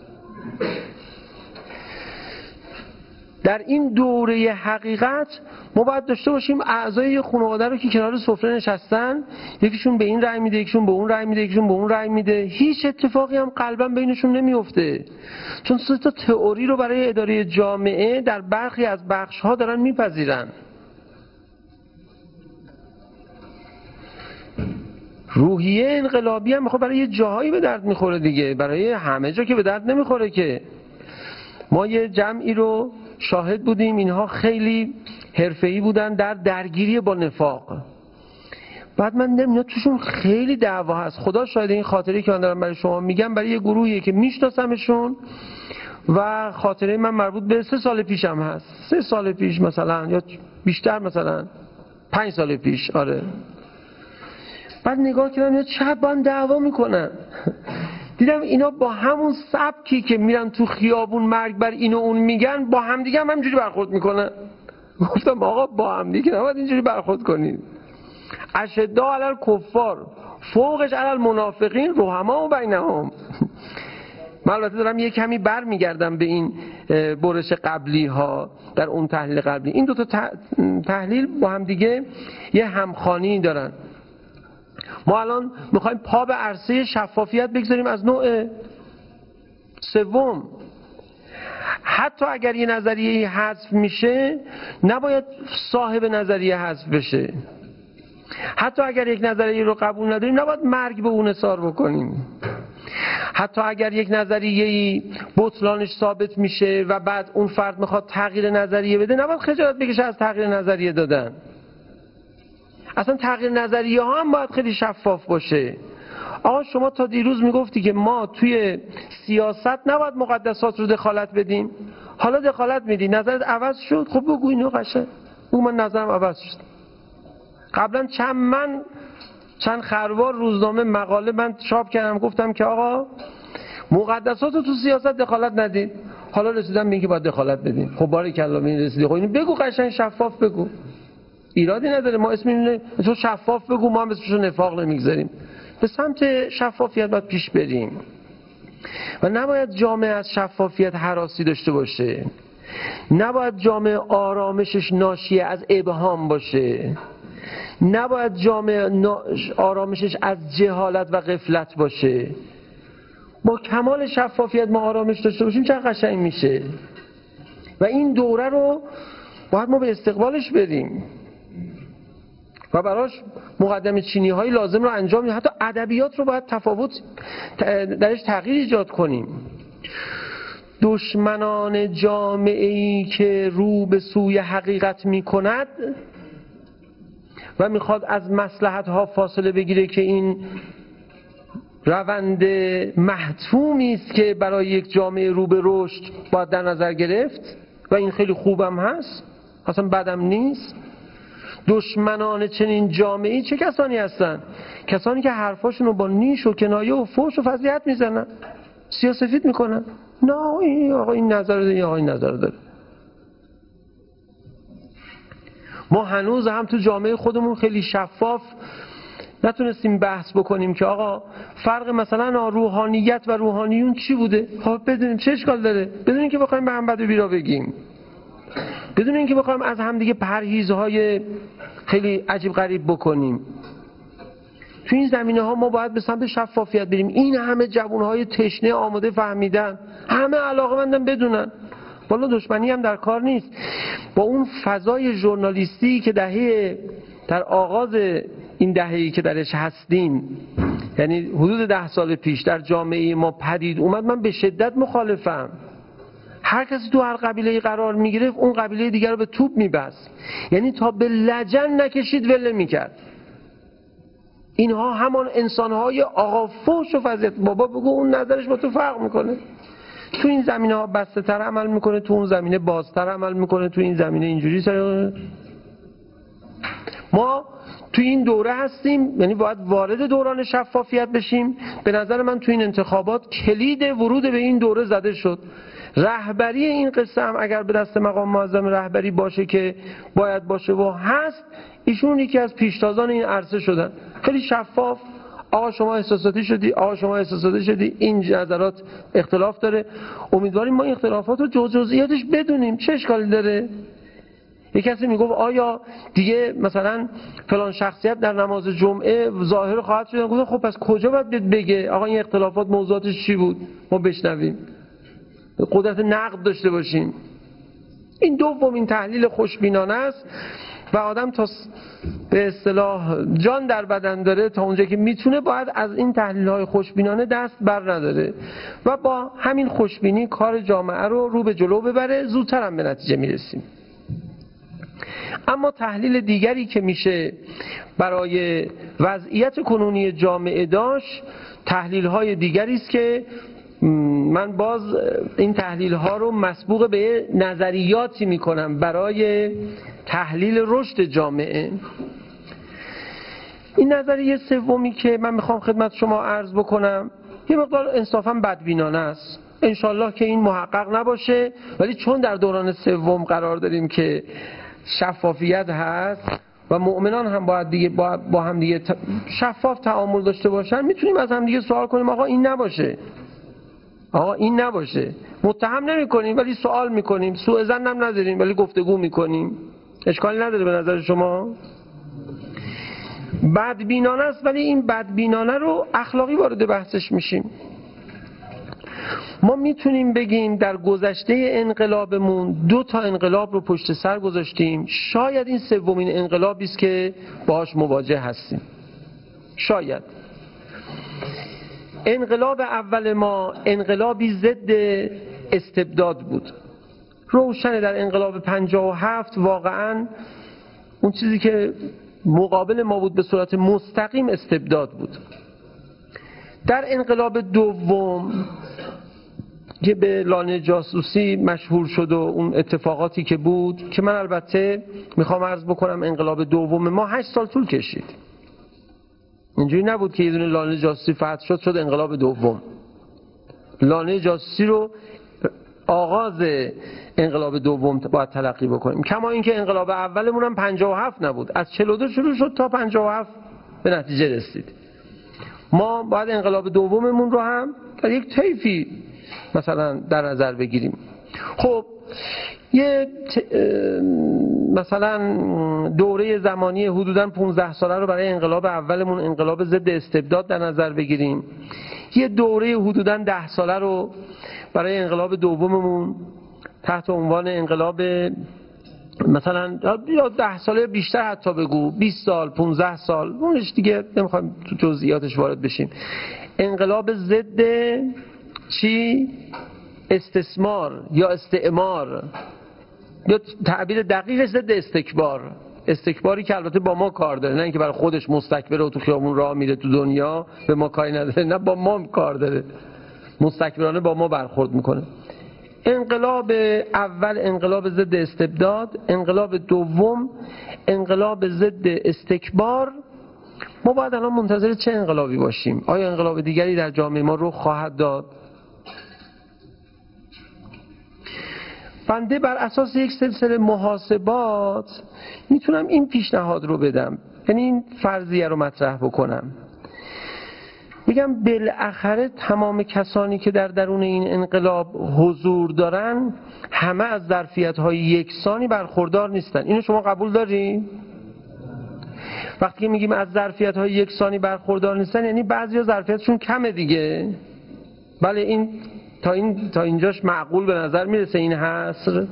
در این دوره حقیقت ما باید داشته باشیم اعضای خانواده رو که کنار سفره نشستن، یکیشون به این رأی میده، یکیشون به اون رأی میده، یکیشون به اون رأی میده، هیچ اتفاقی هم قلبا بینشون نمیفته، چون سه تا تئوری رو برای اداره جامعه در برخی از بخش‌ها دارن میپذیرن. روحیه انقلابی هم برای یه جاهایی به درد میخوره دیگه، برای همه جا که به درد نمیخوره که. ما یه جمعی رو شاهد بودیم، اینها خیلی حرفه‌ای بودن در درگیری با نفاق. بعد من نمیدونم توشون خیلی دعوا هست. خدا شاید این خاطره که من دارم برای شما میگم برای یه گروهیه که میشناسمشون و خاطره من مربوط به 3 سال پیشم هست. 3 سال پیش مثلا، یا بیشتر، مثلا 5 سال پیش. آره بعد نگاه کردم اینا چه با هم دعوا میکنن. دیدم اینا با همون سبکی که میرن تو خیابون مرگ بر اینو اون میگن با همدیگه هم همجوری برخورد میکنن. گفتم آقا با همدیگه نباید اینجوری برخورد کنید. اشداء علی الکفار فوقش علی المنافقین رحماء بینهم. من البته دارم یه کمی برمیگردم به این برش قبلی ها در اون تحلیل قبلی. این دو تا تحلیل با هم دیگه یه همخوانی دارن. ما الان میخوایم پا به عرصه شفافیت بگذاریم از نوع سوم. حتی اگر یه نظریه حذف میشه نباید صاحب نظریه حذف بشه. حتی اگر یک نظریه رو قبول نداریم نباید مرگ به اون اصرار بکنیم. حتی اگر یک نظریه بطلانش ثابت میشه و بعد اون فرد میخواد تغییر نظریه بده نباید خجالت بکشه از تغییر نظریه دادن. اصلا تغییر نظریه ها هم باید خیلی شفاف باشه. آقا شما تا دیروز میگفتی که ما توی سیاست نباید مقدسات رو دخالت بدیم، حالا دخالت میدی، نظرت عوض شد؟ خب بگو اینو قشنگ. بگو من نظرم عوض شد. قبلا چند خروار روزنامه مقاله من چاپ کردم گفتم که آقا مقدسات رو تو سیاست دخالت ندید، حالا رسیدم به اینکه باید دخالت بدیم. خب باریکلا این رسیدی. خب اینو بگو قشنگ شفاف بگو، ایرادی نداره. ما اسم اینو تو شفاف بگو، ما هم اسمشو نفاق نمیگذاریم. به سمت شفافیت باید پیش بریم و نباید جامعه از شفافیت هراسی داشته باشه. نباید جامعه آرامشش ناشی از ابهام باشه. نباید جامعه آرامشش از جهالت و غفلت باشه. با کمال شفافیت ما آرامش داشته باشیم چه قشنگ میشه. و این دوره رو باید ما به استقبالش بریم و براش مقدمه چینی های لازم رو انجام بدیم. حتی ادبیات رو باید تفاوت درش تغییر ایجاد کنیم. دشمنان جامعه‌ای که رو به سوی حقیقت میکند و میخواد از مصلحت ها فاصله بگیره که این روند محتومی است که برای یک جامعه رو به رشد باید در نظر گرفت و این خیلی خوبم هست، اصلا بدم نیست. دشمنان چنین جامعه‌ای چه کسانی هستن؟ کسانی که حرفاشون رو با نیش و کنایه و فحش و فضیحت میزنن، سیاه‌سفید میکنن. نه آقا این نظر داره، آقا این نظر داره. ما هنوز هم تو جامعه خودمون خیلی شفاف نتونستیم بحث بکنیم که آقا فرق مثلا روحانیت و روحانیون چی بوده. خب بدونیم چه اشکال داره، بدونیم که بخوایم به هم بد و بیرا بگیم، بدونیم که بخوایم از هم دیگه پرهیزهای خیلی عجیب غریب بکنیم. تو این زمینه ها ما باید به سمت شفافیت بریم. این همه جوانهای تشنه آماده فهمیدن، همه علاقه‌مندن بدونن. والا دشمنی هم در کار نیست. با اون فضای ژورنالیستی که در آغاز این دهه‌ای که درش هستیم، یعنی حدود 10 سال پیش در جامعه ما پدید اومد، من به شدت مخالفم. هر کسی تو هر قبیله‌ای قرار میگرفت اون قبیله دیگر رو به توپ میبست، یعنی تا به لجن نکشید ول میکرد. اینها همان انسانهای آقا فحش و فضیحت. بابا بگو اون نظرش با تو فرق میکنه، تو این زمینه ها بسته تر عمل میکنه، تو اون زمینه بازتر عمل میکنه، تو این زمینه اینجوری. ما تو این دوره هستیم، یعنی باید وارد دوران شفافیت بشیم. به نظر من تو این انتخابات کلید ورود به این دوره زده شد. رهبری این قصه هم اگر به دست مقام معظم رهبری باشه که باید باشه و هست، ایشون یکی از پیشتازان این عرصه شدن. خیلی شفاف، آقا شما احساساتی شدی، آقا شما احساساتی شدی، این نظرات اختلاف داره. امیدواریم ما این اختلافات رو جزئیاتش بدونیم، چه اشکالی داره. یک کسی میگفت آیا دیگه مثلا فلان شخصیت در نماز جمعه ظاهر خواهد شد؟ گفتم خب پس کجا باید بگه آقا این اختلافات موضوعاتش چی بود، ما بشنویم، قدرت نقد داشته باشیم. این دومین تحلیل خوشبینانه است و آدم تا به اصطلاح جان در بدن داره تا اونجا که میتونه باید از این تحلیل‌های خوشبینانه دست بر نداره و با همین خوشبینی کار جامعه رو به جلو ببره، زودتر هم به نتیجه میرسیم. اما تحلیل دیگری که میشه برای وضعیت کنونی جامعه داشت، تحلیل‌های دیگری است که من باز این تحلیل‌ها رو مسبوق به نظریاتی میکنم برای تحلیل رشد جامعه. این نظریه سومی که من میخوام خدمت شما عرض بکنم یه مقدار انصافا بدبینانه است. انشالله که این محقق نباشه، ولی چون در دوران سوم قرار داریم که شفافیت هست و مؤمنان هم باید دیگه با هم دیگه شفاف تعامل داشته باشن، میتونیم از هم دیگه سوال کنیم آقا این نباشه، آقا این نباشه. متهم نمی کنیم ولی سوال میکنیم، سوء ظن هم نداریم ولی گفتگو میکنیم. اشکالی نداره به نظر شما؟ بدبینانه است، ولی این بدبینانه رو اخلاقی وارد بحثش میشیم. ما میتونیم بگیم در گذشته انقلابمون 2 تا انقلاب رو پشت سر گذاشتیم، شاید این سومین انقلابی است که باهاش مواجه هستیم. شاید انقلاب اول ما انقلابی ضد استبداد بود. روشنه در انقلاب 57 واقعاً اون چیزی که مقابل ما بود به صورت مستقیم استبداد بود. در انقلاب دوم که به لانه جاسوسی مشهور شد و اون اتفاقاتی که بود، که من البته میخوام عرض بکنم انقلاب دوم ما 8 سال طول کشید. اینجوری نبود که یه دونه لانه جاسوسی فتح شد انقلاب دوم. لانه جاسوسی رو آغاز انقلاب دوم باید تلقی بکنیم، کما اینکه انقلاب اولمون هم 57 نبود، از 42 شروع شد تا 57 به نتیجه رسید. ما باید انقلاب دوممون رو هم در یک طیفی مثلا در نظر بگیریم. خب یه مثلا دوره زمانی حدوداً 15 ساله رو برای انقلاب اولمون انقلاب ضد استبداد در نظر بگیریم. یه دوره حدوداً 10 ساله رو برای انقلاب دوممون تحت عنوان انقلاب مثلا یا 10 ساله بیشتر حتی بگو 20 سال 15 سال، اونش دیگه نمیخوایم تو جزئیاتش وارد بشیم، انقلاب ضد چی؟ استثمار یا استعمار، یا تعبیر دقیقش ضد استکبار. استکباری که البته با ما کار داره، نه اینکه برای خودش مستکبره و تو خیابون راه میره تو دنیا به ما کاری نداره، نه با ما کار داره، مستکبرانه با ما برخورد میکنه. انقلاب اول انقلاب ضد استبداد، انقلاب دوم انقلاب ضد استکبار. ما باید الان منتظر چه انقلابی باشیم؟ آیا انقلاب دیگری در جامعه ما رخ خواهد داد؟ بنده بر اساس یک سلسله محاسبات میتونم این پیشنهاد رو بدم، یعنی این فرضیه رو مطرح بکنم، میگم بالاخره تمام کسانی که در درون این انقلاب حضور دارن همه از ظرفیت‌های یکسانی برخوردار نیستن. اینو شما قبول داری؟ وقتی که میگیم از ظرفیت‌های یکسانی برخوردار نیستن یعنی بعضیا ظرفیتشون کمه دیگه. بله، این تا اینجاش معقول به نظر میرسه این حصر.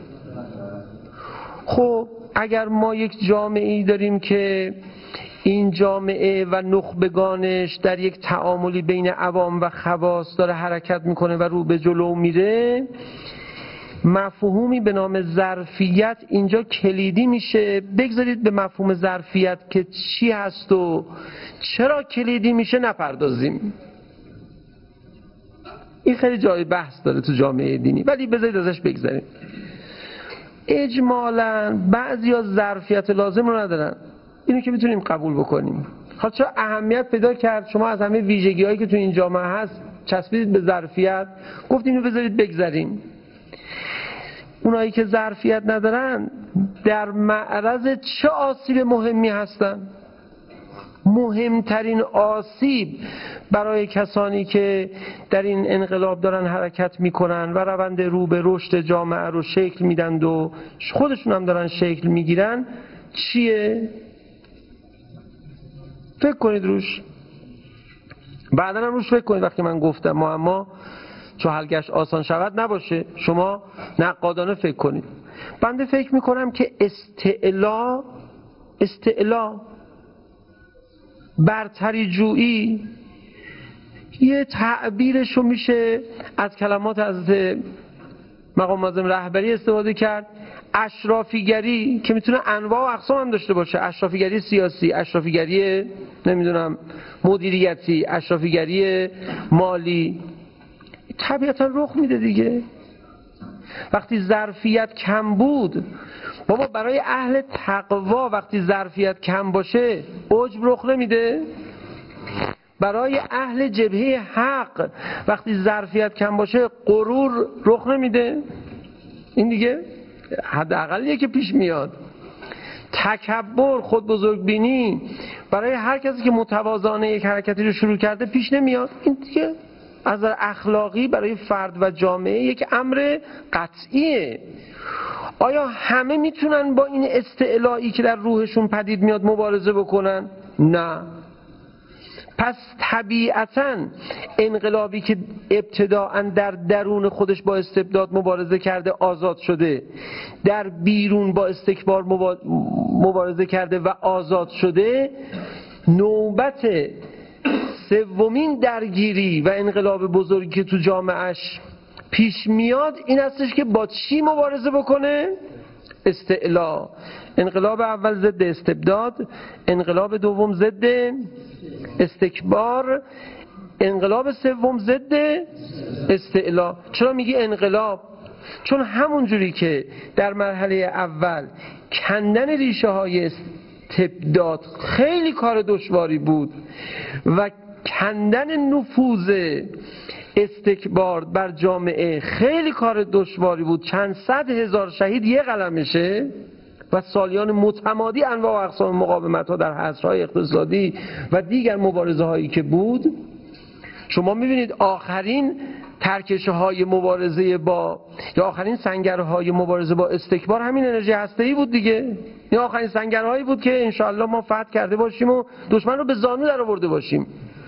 خب اگر ما یک جامعه‌ای داریم که این جامعه و نخبگانش در یک تعاملی بین عوام و خواص داره حرکت میکنه و رو به جلو میره، مفهومی به نام ظرفیت اینجا کلیدی میشه. بگذارید به مفهوم ظرفیت که چی هست و چرا کلیدی میشه نپردازیم، این خیلی جای بحث داره تو جامعه دینی، ولی بذارید ازش بگذاریم. اجمالاً بعضیا ظرفیت لازم رو ندارن، اینو که میتونیم قبول بکنیم. خاطر چرا اهمیت پیدا کرد شما از همه ویژگی‌هایی که تو این جامعه هست چسبیدید به ظرفیت، گفتیم اینو بذارید بگذاریم. اونایی که ظرفیت ندارن در معرض چه آسیب مهمی هستن؟ مهمترین آسیب برای کسانی که در این انقلاب دارن حرکت میکنن و روند رو به رشد جامعه رو شکل میدن و خودشون هم دارن شکل میگیرن چیه؟ فکر کنید روش، بعدا هم روش فکر کنید. وقتی من گفتم معما چو حلقش آسان شود نباشه، شما نقادانه فکر کنید. بنده فکر میکنم که استعلا برتری جویی یه تعبیرشو میشه از کلمات از مقام معظم رهبری استفاده کرد، اشرافیگری، که میتونه انواع و اقسام هم داشته باشه، اشرافیگری سیاسی، اشرافیگری نمیدونم مدیریتی، اشرافیگری مالی، طبیعتا رخ میده دیگه. وقتی ظرفیت کم بود، بابا برای اهل تقوا وقتی ظرفیت کم باشه عجب رخ نمیده؟ برای اهل جبهه حق وقتی ظرفیت کم باشه غرور رخ نمیده؟ این دیگه حداقلیه که پیش میاد. تکبر، خود بزرگ بینی برای هر کسی که متواضعانه یک حرکتی رو شروع کرده پیش نمیاد. این دیگه از نظر اخلاقی برای فرد و جامعه یک امر قطعیه. آیا همه میتونن با این استعلایی که در روحشون پدید میاد مبارزه بکنن؟ نه. پس طبیعتاً انقلابی که ابتداءً در درون خودش با استبداد مبارزه کرده آزاد شده، در بیرون با استکبار مبارزه کرده و آزاد شده، نوبت سومین درگیری و انقلاب بزرگی که تو جامعهش پیش میاد این هستش که با چی مبارزه بکنه؟ استعلا. انقلاب اول ضد استبداد، انقلاب دوم ضد استکبار، انقلاب سوم ضد استعلا. چرا میگی انقلاب؟ چون همون جوری که در مرحله اول کندن ریشه های استبداد خیلی کار دشواری بود و کندن نفوذ استکبار بر جامعه خیلی کار دشواری بود، چند صد هزار شهید یه قلمشه و سالیان متمادی انواع و اقسام مقاومت ها در حصرهای اقتصادی و دیگر مبارزه هایی که بود. شما میبینید آخرین ترکشه های مبارزه با یا آخرین سنگرهای مبارزه با استکبار همین انرژی هسته‌ای بود دیگه. این آخرین سنگرهایی بود که انشاءالله ما فتح کرده باشیم و دشمن رو به زانو در آورده باشیم.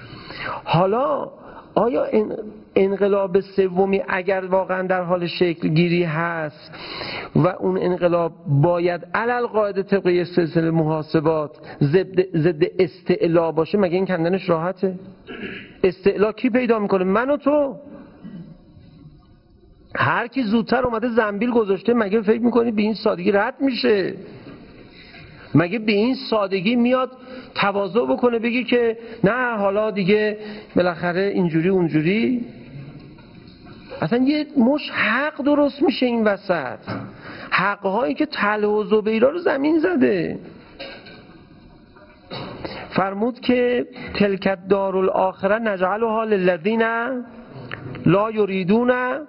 حالا آیا انقلاب سومی اگر واقعا در حال شکل گیری هست و اون انقلاب باید علل قاعده طبق یک سلسله محاسبات ضد استعلا باشه، مگه این کندنش راحته؟ استعلا کی پیدا میکنه؟ من و تو. هر کی زودتر اومده زنبیل گذاشته مگه فکر میکنی به این سادگی رد میشه؟ مگه به این سادگی میاد تواضع بکنه بگی که نه حالا دیگه بالاخره اینجوری اونجوری؟ اصلا یه مش حق درست میشه این وسط، حقهایی که طلح و زبیرا رو زمین زده. فرمود که تلک دارالآخره نجعلها للذین لا یریدون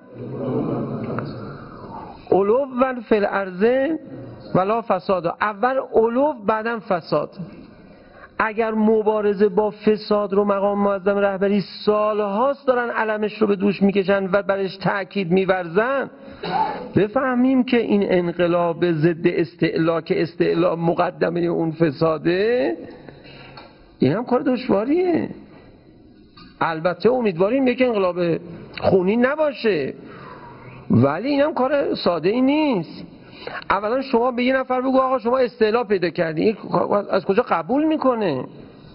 علوا فی الارض ولا فساد. اول علو بعدم فساد. اگر مبارزه با فساد رو مقام معظم رهبری سالهاست دارن علمش رو به دوش میکشن و برش تأکید میورزن، بفهمیم که این انقلاب ضد استعلا که استعلا مقدمه اون فساده، این هم کار دشواریه. البته امیدواریم یک انقلاب خونی نباشه، ولی این هم کار ساده ای نیست. اولا شما به یه نفر بگو آقا شما استعلا پیدا کردی، این از کجا قبول میکنه؟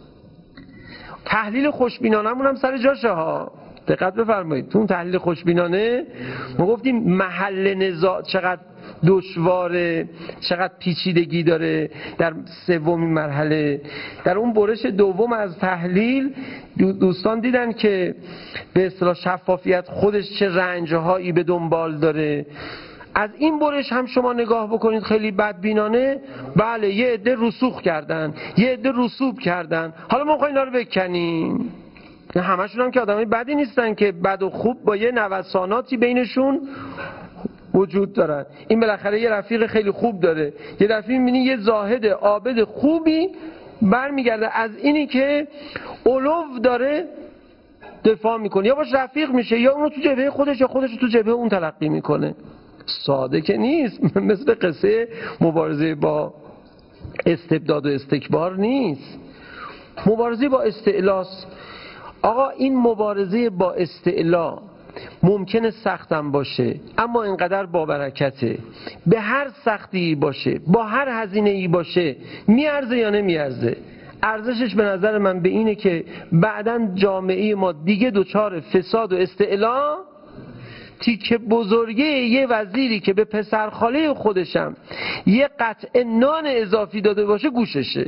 تحلیل خوشبینانمون هم سر جاشه ها، دقت بفرمایید. تو اون تحلیل خوشبینانه ما گفتیم محل نزاع چقدر دشواره، چقدر پیچیدگی داره در سومین مرحله. در اون برش دوم از تحلیل دوستان دیدن که به اصطلاح شفافیت خودش چه رنجهایی به دنبال داره. از این برش هم شما نگاه بکنید خیلی بدبینانه، بله یه عده رسوخ کردن، یه عده رسوب کردن، حالا ما می‌خوایم اینا رو بکنیم. همشون هم که آدمای بدی نیستن که بد و خوب با یه نوساناتی بینشون وجود دارن. این بالاخره یه رفیق خیلی خوب داره، یه رفیق می‌بینی یه زاهد عابد خوبی برمیگرده از اینی که علو داره دفاع میکنه، یا باش رفیق میشه یا اونو تو جبهه خودش یا خودش تو جبهه اون تلقی میکنه. ساده که نیست، مثل قصه مبارزه با استبداد و استکبار نیست. مبارزه با استعلاست. آقا این مبارزه با استعلا ممکنه سختم باشه اما اینقدر با برکته. به هر سختی باشه، با هر هزینه ای باشه، میارزه یا نمیارزه؟ ارزشش به نظر من به اینه که بعداً جامعه ما دیگه دوچار فساد و استعلا تیکه بزرگه یه وزیری که به پسرخاله خودشم یه قطعه نان اضافی داده باشه گوششه،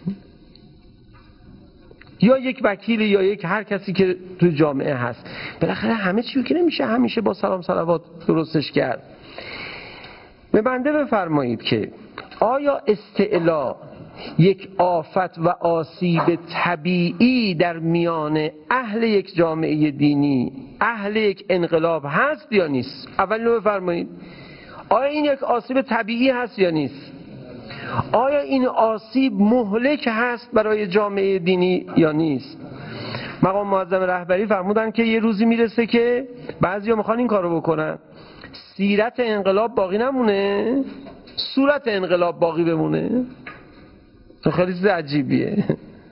یا یک وکیل یا یک هر کسی که تو جامعه هست. بالاخره همه چیو که نمیشه همیشه با سلام صلوات درستش کرد. به بنده بفرمایید که آیا استعلا یک آفت و آسیب طبیعی در میان اهل یک جامعه دینی، اهل یک انقلاب هست یا نیست؟ اول بفرمایید آیا این یک آسیب طبیعی هست یا نیست؟ آیا این آسیب مهلک هست برای جامعه دینی یا نیست؟ مقام معظم رهبری فرمودن که یه روزی میرسه که بعضیا میخوان این کارو بکنن، سیرت انقلاب باقی نمونه، صورت انقلاب باقی بمونه. خیلی چیز عجیبیه.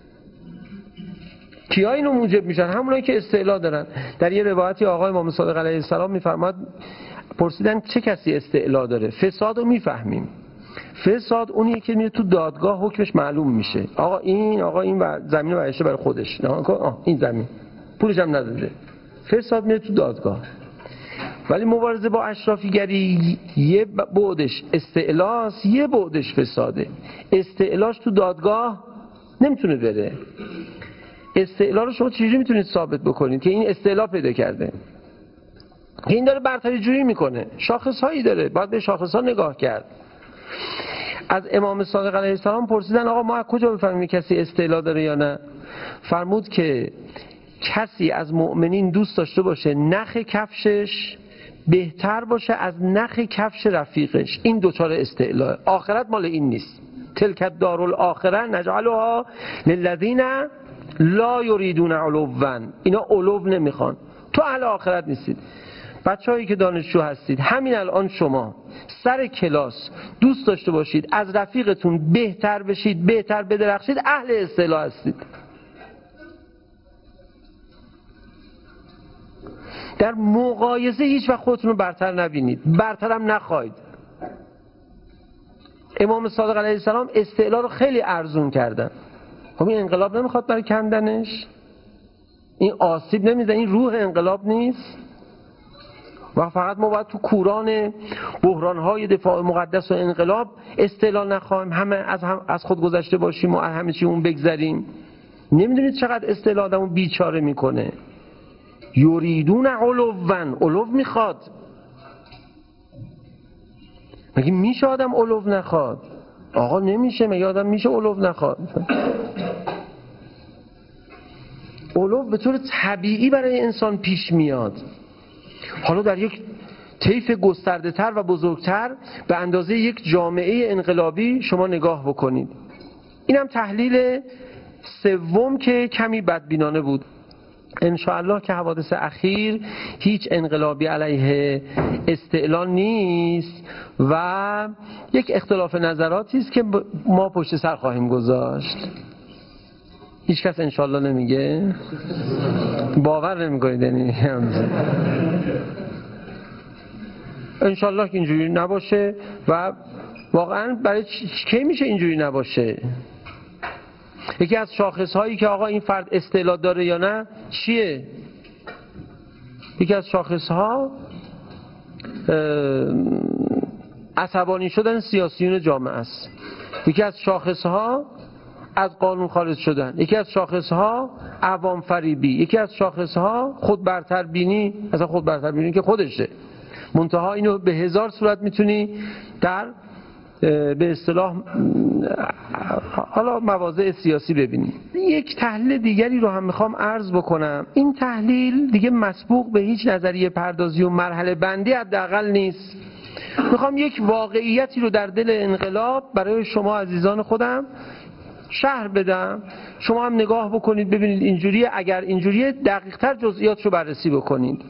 کیا اینو موجب میشن؟ همونایی که استعلا دارن. در یه روایتی آقای امام صادق علیه السلام میفرماد، پرسیدن چه کسی استعلا داره؟ فساد رو میفهمیم. فساد اونیه که میره تو دادگاه حکمش معلوم میشه، آقا این زمین رو برشه برای خودش، این زمین پولش هم نداده، فساد میره تو دادگاه. ولی مبارزه با اشرافیگری یه بعدش استعلاست، یه بعدش فساده. استعلاش تو دادگاه نمیتونه بره. استعلا رو شما چجوری میتونید ثابت بکنید که این استعلا پیدا کرده؟ این داره برتری جویی میکنه، شاخصهایی داره، باید به شاخصها نگاه کرد. از امام صادق علیه السلام پرسیدن آقا ما از کجا بفهمیم کسی استعلا داره یا نه؟ فرمود که کسی از مؤمنین دوست داشته باشه نخ کفشش بهتر باشه از نخ کفش رفیقش، این دوچار استعلا. آخرت مال این نیست. تلک الدارالآخره نجعلها للذین لا یریدون علوا، اینا علو نمیخوان، تو اهل آخرت نیستید. بچه‌هایی که دانشجو هستید، همین الان شما سر کلاس دوست داشته باشید از رفیقتون بهتر بشید، بهتر بدرخشید، اهل استعلا هستید. در مقایسه هیچ وقت خودتون رو برتر نبینید، برتر هم نخواهید. امام صادق علیه السلام استعلا رو خیلی ارزون کردن. خب این انقلاب نمیخواد برای کندنش؟ این آسیب نمیزنه؟ این روح انقلاب نیست؟ و فقط ما باید تو کوران بحران‌های دفاع مقدس و انقلاب استعلا نخواهیم، همه از خود گذشته باشیم و همه چی اون بگذریم؟ نمیدونید چقدر استعلا آدمو بیچاره میکنه. یریدون علو میخواد. مگه میشه آدم علو نخواد؟ آقا نمیشه. مگه آدم میشه علو نخواد؟ علو به طور طبیعی برای انسان پیش میاد. حالا در یک طیف گسترده تر و بزرگتر به اندازه یک جامعه انقلابی شما نگاه بکنید. اینم تحلیل سوم که کمی بدبینانه بود. انشاءالله که حوادث اخیر هیچ انقلابی علیه استعلا نیست و یک اختلاف نظراتی است که ما پشت سر خواهیم گذاشت. هیچ کس انشاءالله نمیگه؟ باور نمیکنید یعنی انشاءالله که اینجوری نباشه. و واقعا برای کی میشه اینجوری نباشه؟ یکی از شاخصهایی که آقا این فرد استعلا داره یا نه چیه؟ یکی از شاخصها عصبانی شدن سیاسیون جامعه است. یکی از شاخصها از قانون خارج شدن. یکی از شاخصها عوام فریبی. یکی از شاخصها خود برتر بینی. اصلا خود برتر بینی که خودشه، منتها اینو به هزار صورت میتونی در به اصطلاح حالا مواضع سیاسی ببینیم. یک تحلیل دیگری رو هم میخوام عرض بکنم. این تحلیل دیگه مسبوق به هیچ نظریه پردازی و مرحله بندی حداقل نیست. میخوام یک واقعیتی رو در دل انقلاب برای شما عزیزان خودم شرح بدم، شما هم نگاه بکنید ببینید اینجوریه. اگر اینجوریه دقیق‌تر جزئیات رو بررسی بکنید.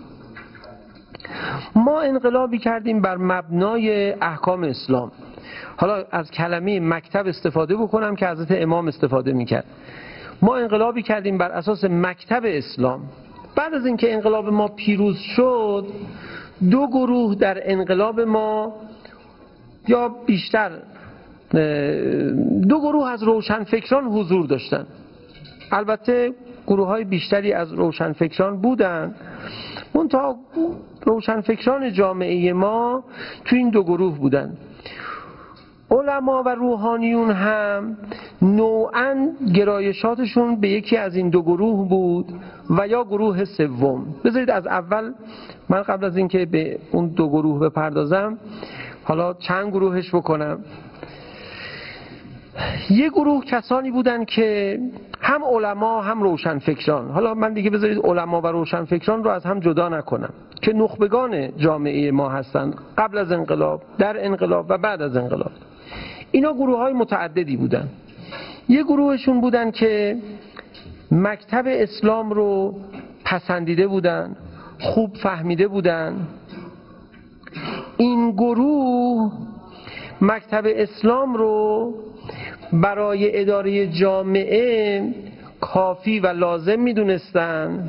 ما انقلابی کردیم بر مبنای احکام اسلام. حالا از کلمه مکتب استفاده بکنم که حضرت امام استفاده میکرد. ما انقلابی کردیم بر اساس مکتب اسلام. بعد از اینکه انقلاب ما پیروز شد، دو گروه در انقلاب ما یا بیشتر دو گروه از روشنفکران حضور داشتن. البته گروه های بیشتری از روشنفکران بودن، منتها روشنفکران جامعه ما تو این دو گروه بودن. علما و روحانیون هم نوعاً گرایشاتشون به یکی از این دو گروه بود و یا گروه سوم. بذارید از اول من قبل از اینکه به اون دو گروه بپردازم حالا چند گروهش بکنم. یه گروه کسانی بودن که هم علما هم روشنفکران، حالا من دیگه بذارید علما و روشنفکران رو از هم جدا نکنم، که نخبگان جامعه ما هستن، قبل از انقلاب، در انقلاب و بعد از انقلاب. اینا گروه های متعددی بودن. یه گروهشون بودن که مکتب اسلام رو پسندیده بودن، خوب فهمیده بودن. این گروه مکتب اسلام رو برای اداره جامعه کافی و لازم میدونستن،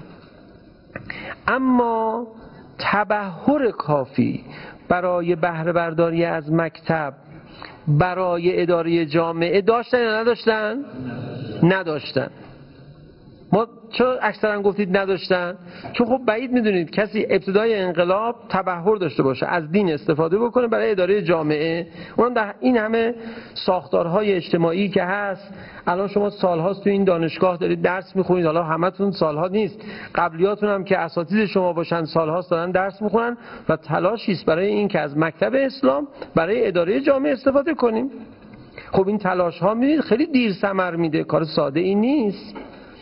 اما تبحر کافی برای بهره برداری از مکتب برای اداره جامعه داشتن یا نداشتن؟ نداشتن. ما چرا اکثرا گفتید نداشتن؟ چون خب بعید میدونید کسی ابتدای انقلاب تبحر داشته باشه، از دین استفاده بکنه برای اداره جامعه. اون در این همه ساختارهای اجتماعی که هست، الان شما سالهاست تو این دانشگاه دارید درس میخونید، حالا همتون سالها نیست، قبلیاتون هم که اساتید شما باشن سالهاست دارن درس میخونن و تلاشی است برای این که از مکتب اسلام برای اداره جامعه استفاده کنیم. خب این تلاش ها میبینید خیلی دیر ثمر میده، کار ساده ای نیست.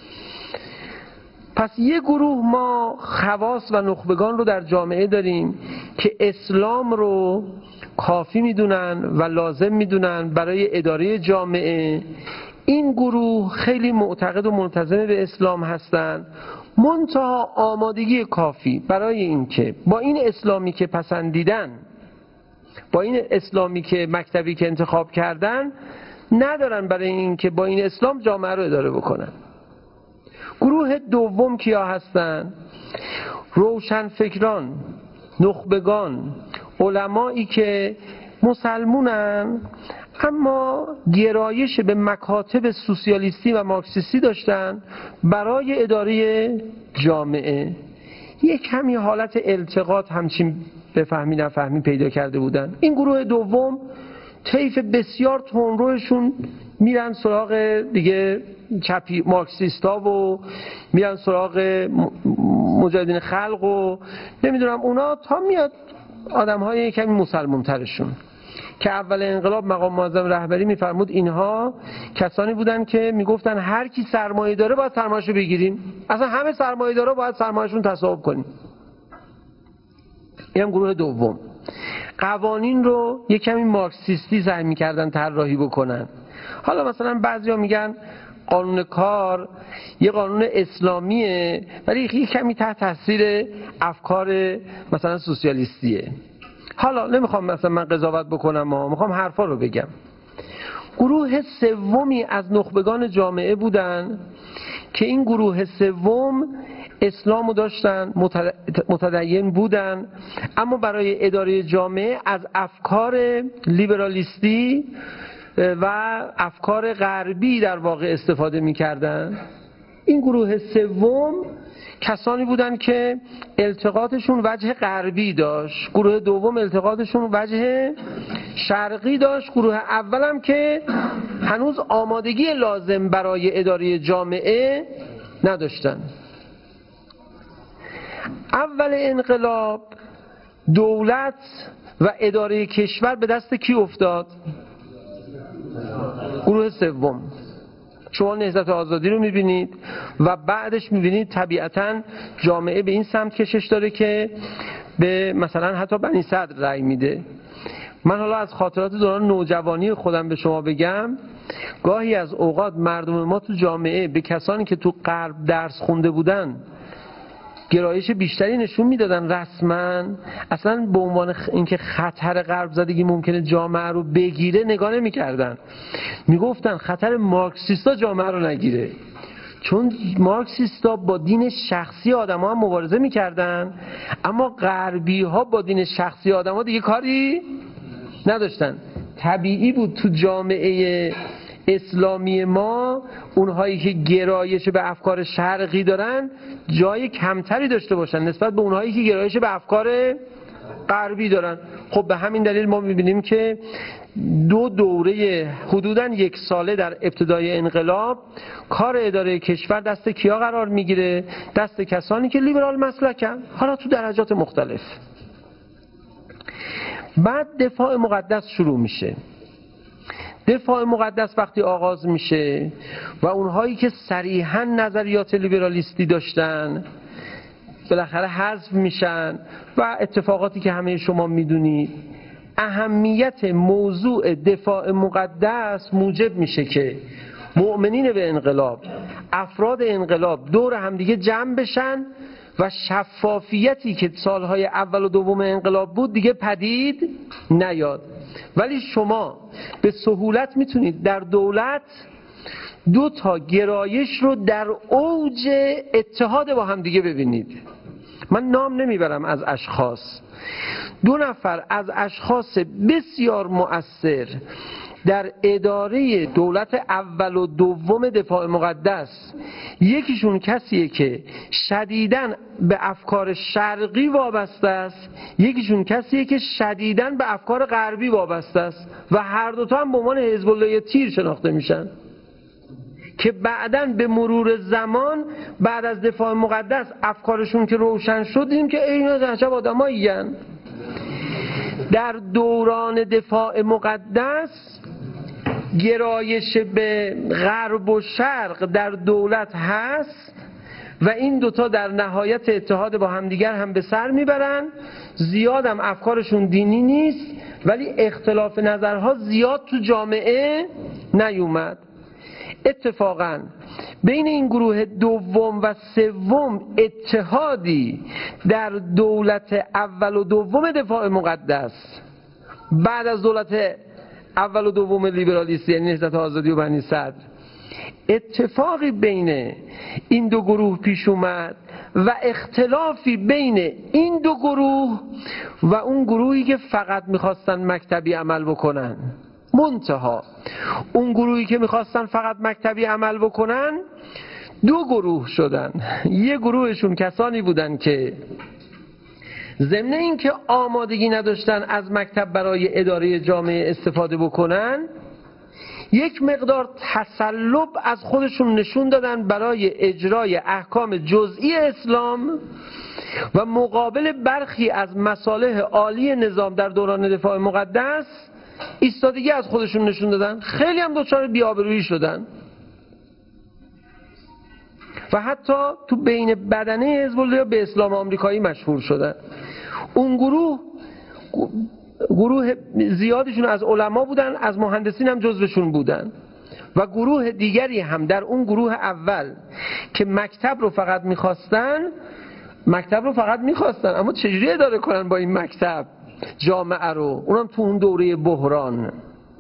پس یه گروه ما خواص و نخبگان رو در جامعه داریم که اسلام رو کافی میدونن و لازم میدونن برای اداره جامعه. این گروه خیلی معتقد و ملتزم به اسلام هستن، منتها آمادگی کافی برای این که با این اسلامی که پسندیدن، با این اسلامی که مکتبی که انتخاب کردن ندارن برای این که با این اسلام جامعه رو اداره بکنن. گروه دوم کیا هستن؟ روشنفکران، نخبگان، علمایی که مسلمونن اما گرایش به مکاتب سوسیالیستی و مارکسیستی داشتن برای اداره جامعه. یک کمی حالت التقاط همچین بفهمی نفهمی پیدا کرده بودن. این گروه دوم طیف بسیار تندروشون میرن سراغ دیگه چپی مارکسیستا و میرن سراغ مجاهدین خلق و نمیدونم اونا، تا میاد آدم‌های کمی مسلمان ترشون که اول انقلاب مقام معظم رهبری میفرمود اینها کسانی بودن که میگفتن هر کی سرمایه داره باید سرمایه‌شو بگیریم، اصلا همه سرمایه داره باید سرمایه‌شون تصاحب کنیم. اینم گروه دوم. قوانین رو یک کمی مارکسیستی سعی می‌کردن طراحی بکنن. حالا مثلا بعضیا میگن قانون کار یه قانون اسلامیه ولی یک کمی تحت تاثیر افکار مثلا سوسیالیستیه. حالا نمیخوام مثلا من قضاوت بکنم، میخوام حرفا رو بگم. گروه سومی از نخبگان جامعه بودن که این گروه سوم اسلامو داشتن، متدین بودن، اما برای اداره جامعه از افکار لیبرالیستی و افکار غربی در واقع استفاده می‌کردن. این گروه سوم کسانی بودن که التقاطشون وجه غربی داشت، گروه دوم التقاطشون وجه شرقی داشت، گروه اولم که هنوز آمادگی لازم برای اداره جامعه نداشتن. اول انقلاب دولت و اداره کشور به دست کی افتاد؟ گروه سوم. شما نهضت آزادی رو میبینید و بعدش میبینید طبیعتاً جامعه به این سمت کشش داره که به مثلا حتی بنی صدر رأی میده. من حالا از خاطرات دوران نوجوانی خودم به شما بگم، گاهی از اوقات مردم ما تو جامعه به کسانی که تو غرب درس خونده بودن گرایش بیشتری نشون میدادن، رسما اصلا به عنوان اینکه خطر غرب زدگی ممکنه جامعه رو بگیره نگاه نمی‌کردن. میگفتن خطر مارکسیستا جامعه رو نگیره، چون مارکسیستا با دین شخصی آدم‌ها هم مبارزه می‌کردن، اما غربی‌ها با دین شخصی آدم‌ها دیگه کاری نداشتن. طبیعی بود تو جامعه اسلامی ما اونهایی که گرایش به افکار شرقی دارن جای کمتری داشته باشن نسبت به اونهایی که گرایش به افکار غربی دارن. خب به همین دلیل ما می‌بینیم که دو دوره حدوداً 1 ساله در ابتدای انقلاب کار اداره کشور دست کیا قرار میگیره؟ دست کسانی که لیبرال مسلکن، حالا تو درجات مختلف. بعد دفاع مقدس شروع میشه. دفاع مقدس وقتی آغاز میشه و اونهایی که صریحاً نظریات لیبرالیستی داشتن بالاخره حذف میشن و اتفاقاتی که همه شما میدونید، اهمیت موضوع دفاع مقدس موجب میشه که مؤمنین به انقلاب، افراد انقلاب دور همدیگه جمع بشن و شفافیتی که سالهای اول و دوم انقلاب بود دیگه پدید نیاد. ولی شما به سهولت میتونید در دولت دو تا گرایش رو در اوج اتحاد با هم دیگه ببینید. من نام نمیبرم از اشخاص. دو نفر از اشخاص بسیار مؤثر در اداره دولت اول و دوم دفاع مقدس، یکیشون کسیه که شدیداً به افکار شرقی وابسته است، یکیشون کسیه که شدیداً به افکار غربی وابسته است و هر دوتا هم به عنوان حزب الله تیر شناخته میشن که بعداً به مرور زمان بعد از دفاع مقدس افکارشون که روشن شد دیدیم که اینا عجب آدمایین. در دوران دفاع مقدس گرایش به غرب و شرق در دولت هست و این دوتا در نهایت اتحاد با همدیگر هم به سر میبرن. زیاد هم افکارشون دینی نیست ولی اختلاف نظرها زیاد تو جامعه نیومد. اتفاقاً بین این گروه دوم و سوم اتحادی در دولت اول و دوم دفاع مقدس بعد از دولت اول و دوم لیبرالیستی، یعنی نهضت آزادی و بنی صدر، اتفاقی بین این دو گروه پیش اومد و اختلافی بین این دو گروه و اون گروهی که فقط میخواستن مکتبی عمل بکنن. منتها اون گروهی که میخواستن فقط مکتبی عمل بکنن دو گروه شدن. یه گروهشون کسانی بودن که ضمن این که آمادگی نداشتن از مکتب برای اداره جامعه استفاده بکنن، یک مقدار تسلب از خودشون نشون دادن برای اجرای احکام جزئی اسلام و مقابل برخی از مصالح عالی نظام در دوران دفاع مقدس ایستادگی از خودشون نشون دادن. خیلی هم دچار بی‌آبرویی شدن و حتی تو بین بدنه حزب الله به اسلام آمریکایی مشهور شدن. اون گروه زیادشون از علما بودن، از مهندسین هم جزوشون بودن و گروه دیگری هم در اون گروه اول که مکتب رو فقط میخواستن اما چجوری اداره کنن با این مکتب جامعه رو، اونم تو اون دوره بحران.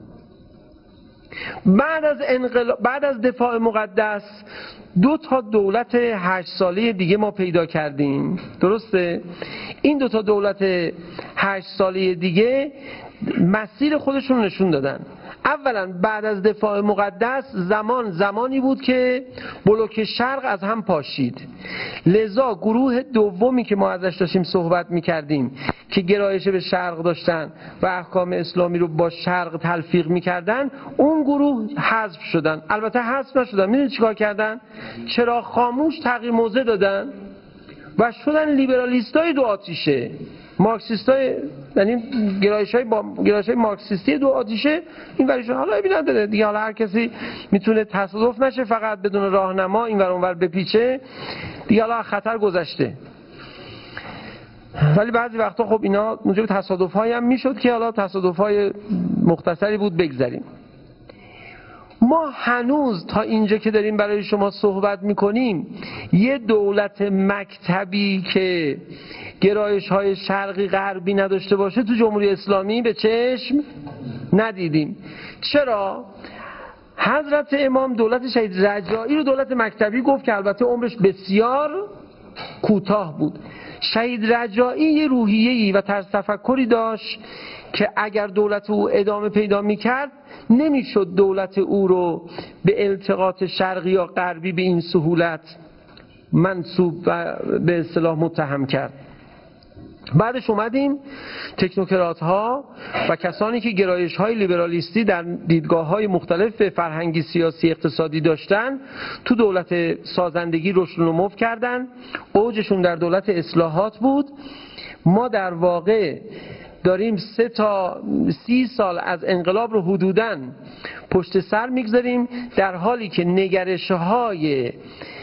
بعد از دفاع مقدس دو تا دولت 8 ساله دیگه ما پیدا کردیم، درسته؟ این دو تا دولت 8 ساله دیگه مسیر خودشون نشون دادن. اولا بعد از دفاع مقدس زمانی بود که بلوک شرق از هم پاشید، لذا گروه دومی که ما ازش داشتیم صحبت میکردیم که گرایش به شرق داشتن و احکام اسلامی رو با شرق تلفیق میکردن، اون گروه حذف شدن. البته حذف نشدن، میدونید چیکار کردن؟ چرا خاموش تغییر موضع دادن و شدن لیبرالیستای دو آتیشه، مارکسیستای، یعنی گرایش‌های مارکسیستی دو آتیشه. این وریشون حالا ابی نداره دیگه، حالا هر کسی میتونه تصادف نشه فقط بدون راهنما این ور اون ور بپیچه دیگه، حالا خطر گذشته. ولی بعضی وقتا خب اینا موجب تصادف‌هایی هم میشد که حالا تصادف‌های مختصری بود، بگذاریم. ما هنوز تا اینجا که داریم برای شما صحبت میکنیم یه دولت مکتبی که گرایش‌های شرقی غربی نداشته باشه تو جمهوری اسلامی به چشم ندیدیم. چرا؟ حضرت امام دولت شهید رجایی رو دولت مکتبی گفت که البته عمرش بسیار کوتاه بود. شهید رجایی یه روحیه‌ای و طرز تفکری داشت که اگر دولت او ادامه پیدا می‌کرد نمی‌شد دولت او رو به التقاط شرقی یا غربی به این سهولت منسوب و به اصطلاح متهم کرد. بعدش اومدیم تکنوکرات ها و کسانی که گرایش های لیبرالیستی در دیدگاه های مختلف فرهنگی، سیاسی، اقتصادی داشتن تو دولت سازندگی رشد و نمو کردن. اوجشون در دولت اصلاحات بود. ما در واقع داریم 3 تا 30 سال از انقلاب رو حدوداً پشت سر میگذاریم، در حالی که نگرش‌های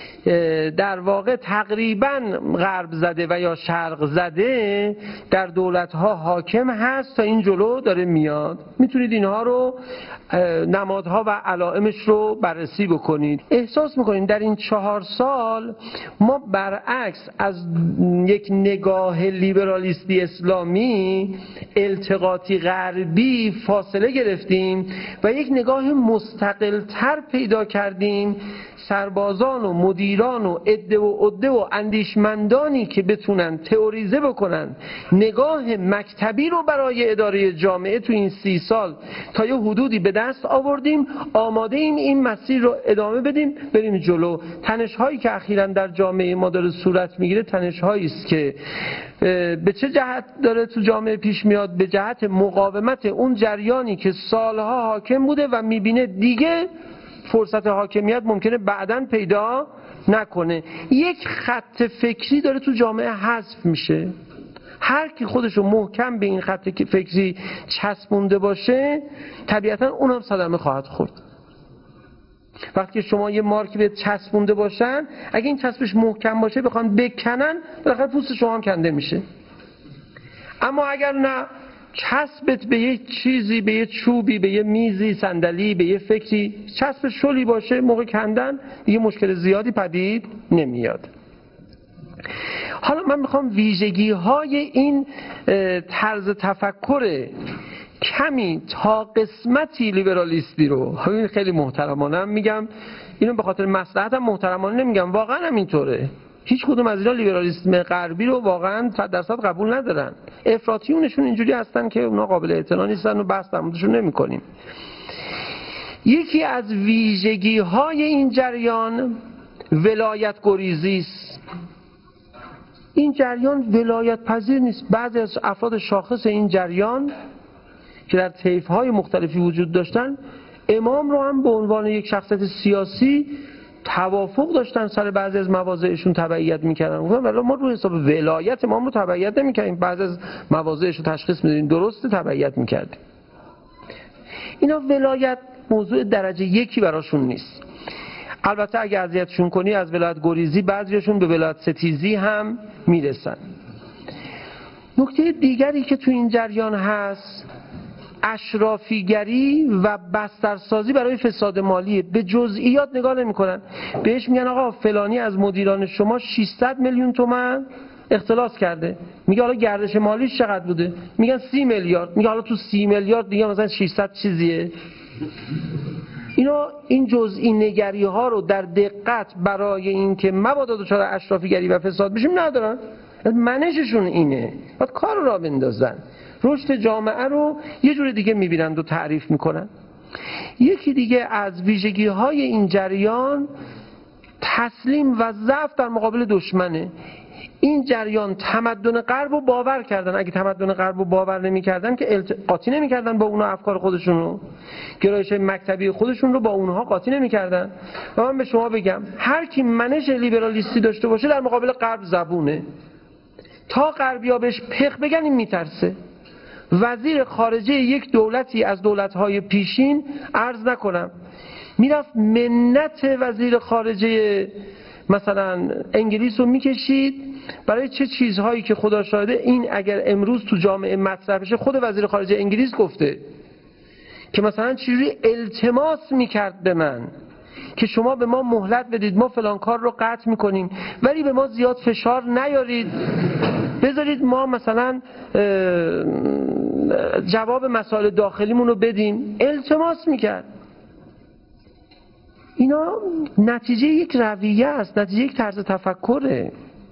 در واقع تقریباً غرب زده و یا شرق زده در دولت‌ها حاکم هست تا این جلو داره میاد. میتونید اینها رو نمادها و علائمش رو بررسی بکنید. احساس میکنید در این 4 سال ما برعکس از یک نگاه لیبرالیستی اسلامی التقاطی غربی فاصله گرفتیم و یک نگاه مستقل‌تر پیدا کردیم. سربازان و مدیران و عده و اندیشمندانی که بتونن تئوریزه بکنن نگاه مکتبی رو برای اداره جامعه تو این 30 سال تا یه حدودی به دست آوردیم. آماده ایم این مسیر رو ادامه بدیم، بریم جلو. تنش‌هایی که اخیراً در جامعه ما داره صورت میگیره تنش‌هایی است که به چه جهت داره تو جامعه پیش میاد؟ به جهت مقاومت اون جریانی که سالها حاکم بوده و میبینه دیگه فرصت حاکمیت ممکنه بعداً پیدا نکنه. یک خط فکری داره تو جامعه حذف میشه. هر کی خودشو محکم به این خط فکری چسبونده باشه طبیعتاً اونم صدمه خواهد خورد. وقتی شما یه مارکی به چسبونده باشن، اگه این چسبش محکم باشه بخوان بکنن، بالاخره پوست شما هم کنده میشه. اما اگر نه، چسبت به یه چیزی، به یه چوبی، به یه میزی، صندلی، به یه فکری، چسب شلی باشه، موقع کندن دیگه مشکل زیادی پدید نمیاد. حالا من میخوام ویژگی های این طرز تفکر کمی تا قسمتی لیبرالیستی رو، خیلی محترمانه میگم، اینو به خاطر مصلحتم محترمانه نمیگم، واقعا هم اینطوره. هیچ کدوم از اینا لیبرالیسم غربی رو واقعا 100% قبول ندارن. افراطیونشون اینجوری هستن که اونا قابل اعتنا نیستن و بحث در موردشون نمی‌کنیم. یکی از ویژگی‌های این جریان ولایت گریزی است. این جریان ولایت پذیر نیست. بعضی از افراد شاخص این جریان که در طیف‌های مختلفی وجود داشتن، امام رو هم به عنوان یک شخصیت سیاسی توافق داشتن، سر بعضی از مواضعشون تبعیت میکردن، ولی ما رو حساب ولایت امام رو تبعیت نمیکردیم. بعضی از مواضعش رو تشخیص میدادیم درسته، تبعیت میکردیم. اینا ولایت موضوع درجه 1 براشون نیست. البته اگه اذیتشون کنی از ولایت گریزی بعضیشون به ولایت ستیزی هم میرسن. نکته دیگری که تو این جریان هست اشرافیگری و بسترسازی برای فساد مالی. به جزئیات نگاه نمی‌کنن. بهش میگن آقا فلانی از مدیران شما 600 میلیون تومان اختلاس کرده. میگه حالا گردش مالیش چقدر بوده؟ میگن 30 میلیارد. میگه حالا تو 30 میلیارد دیگه مثلا 600 چیزیه. این جزئی نگری ها رو در دقت برای اینکه مبادا دچار اشرافیگری و فساد بشیم ندارن. منششون اینه. بعد کار رو راه بندازن. رشد جامعه رو یه جور دیگه میبینند و تعریف میکنن. یکی دیگه از ویژگی های این جریان تسلیم و ضعف در مقابل دشمنه. این جریان تمدن غرب رو باور کردن. اگه تمدن غرب رو باور نمی کردن که قاطی نمی کردن با اونا افکار خودشون رو، گرایش مکتبی خودشون رو با اونها قاطی نمی کردن. و من به شما بگم هر کی منش لیبرالیستی داشته باشه در مقابل غرب زبونه. تا غربیا بهش پخ بگن این میترسه. وزیر خارجه یک دولتی از دولت‌های پیشین عرض نکنم میرفت منت وزیر خارجه مثلا انگلیس رو میکشید برای چه چیزهایی که خدا شاهده این اگر امروز تو جامعه مطرح بشه خود وزیر خارجه انگلیس گفته که مثلا چجوری التماس میکرد به من که شما به ما مهلت بدید، ما فلان کار رو قطع میکنیم ولی به ما زیاد فشار نیارید، بذارید ما مثلا جواب مسائل داخلیمون رو بدیم. التماس میکرد. اینا نتیجه یک رویه است، نتیجه یک طرز تفکره.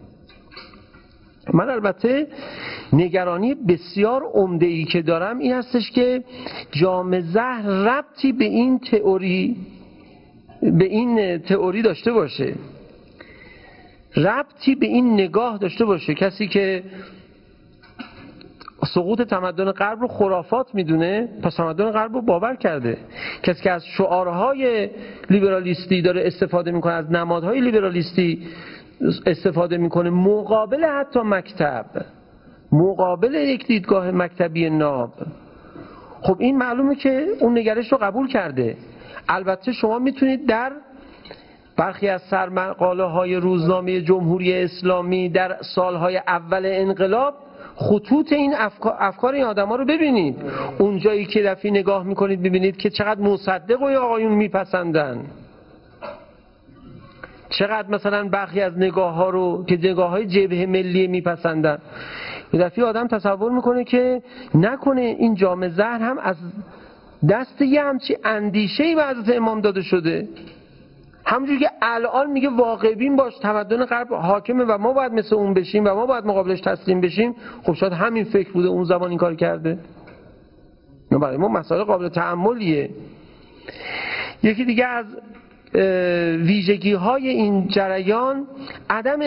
من البته نگرانی بسیار عمده‌ای که دارم این هستش که جام زهر ربطی به این تئوری داشته باشه، ربطی به این نگاه داشته باشه. کسی که سقوط تمدن غرب رو خرافات میدونه پس تمدن غرب رو باور کرده. کسی که از شعارهای لیبرالیستی داره استفاده میکنه، از نمادهای لیبرالیستی استفاده میکنه مقابل حتی مکتب، مقابل یک دیدگاه مکتبی ناب. خب این معلومه که اون نگرش رو قبول کرده. البته شما میتونید در برخی از سرمقاله های روزنامه جمهوری اسلامی در سالهای اول انقلاب خطوط این افکار این آدم ها رو ببینید. اونجایی که رفی نگاه میکنید ببینید که چقدر مصدق و آقایون میپسندن، چقدر مثلا برخی از نگاه ها رو که نگاه های جبهه ملی میپسندن. رفی آدم تصور میکنه که نکنه این جام زهر هم از دست یه همچی اندیشه‌ای به حضرت امام داده شده. همونجوری که الان میگه واقع بین باش، تمدن غرب حاکمه و ما باید مثل اون بشیم و ما باید مقابلش تسلیم بشیم. خب شاید همین فکر بوده اون زمان این کار کرده. نه برای ما مسائل قابل تأملیه. یکی دیگه از ویژگی های این جریان عدم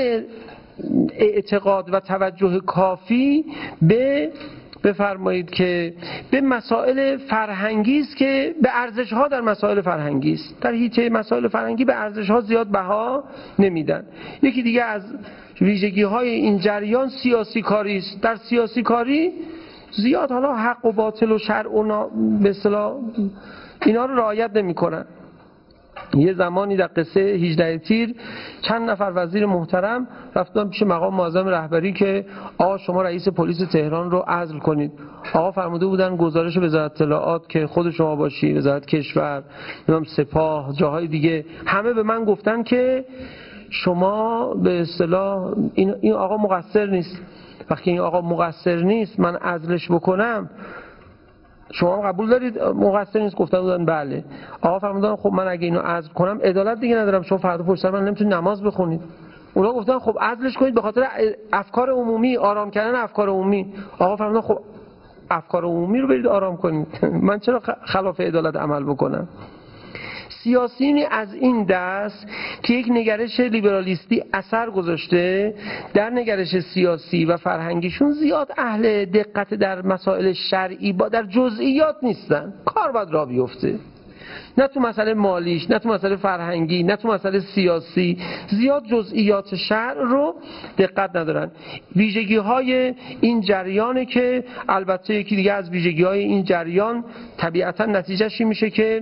اعتقاد و توجه کافی به بفرمایید که به مسائل فرهنگی است که به ارزش ها در مسائل فرهنگی است. در حیطه مسائل فرهنگی به ارزش ها زیاد بها نمیدن. یکی دیگه از ویژگی های این جریان سیاسی کاری است. در سیاسی کاری زیاد حالا حق و باطل و شرع و به اصطلاح اینا رو رعایت نمیکنن. یه زمانی در قصه 18 تیر چند نفر وزیر محترم رفتن پیش مقام معظم رهبری که آقا شما رئیس پلیس تهران رو عزل کنید. آقا فرموده بودن گزارش وزارت اطلاعات که خود شما باشی، وزارت کشور، سپاه، جاهای دیگه، همه به من گفتن که شما به اصطلاح این آقا مقصر نیست. وقتی این آقا مقصر نیست من عزلش بکنم شما قبول دارید مقصر نیست؟ گفتن بودن بله. آقا فرمودن خب من اگه اینو عزل کنم عدالت دیگه ندارم، شما فردا پشت سر من نمیتونید نماز بخونید. اونا گفتن خب عزلش کنید به خاطر افکار عمومی، آرام کردن افکار عمومی. آقا فرمودن خب افکار عمومی رو برید آرام کنید، من چرا خلاف عدالت عمل بکنم؟ سیاسیونی از این دست که یک نگرش لیبرالیستی اثر گذاشته در نگرش سیاسی و فرهنگیشون زیاد اهل دقت در مسائل شرعی با در جزئیات نیستن. کار باید راه بیفته، نه تو مسئله مالیش، نه تو مسئله فرهنگی، نه تو مسئله سیاسی. زیاد جزئیات شرع رو دقت ندارن. ویژگی های این جریانه که البته یکی دیگه از ویژگی های این جریان طبیعتا نتیجهش میشه که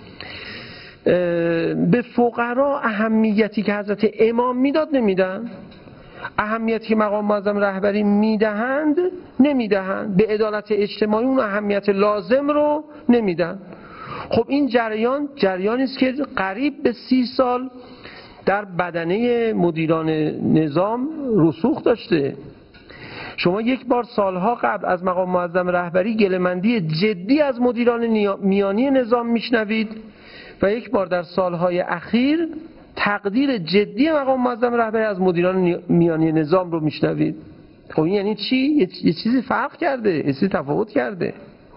به فقرا اهمیتی که حضرت امام میداد نمیدن، اهمیتی که مقام معظم رهبری میدهند نمیدهند، به عدالت اجتماعی اون اهمیت لازم رو نمیدن. خب این جریانی است که قریب به 30 سال در بدنه مدیران نظام رسوخ داشته. شما یک بار سالها قبل از مقام معظم رهبری گله‌مندی جدی از مدیران میانی نظام میشنوید و یک بار در سالهای اخیر تقدیر جدی مقام معظم رهبری از مدیران میانی نظام رو میشنوید. خب این یعنی چی؟ یه چیزی فرق کرده، یه چیزی تفاوت کرده.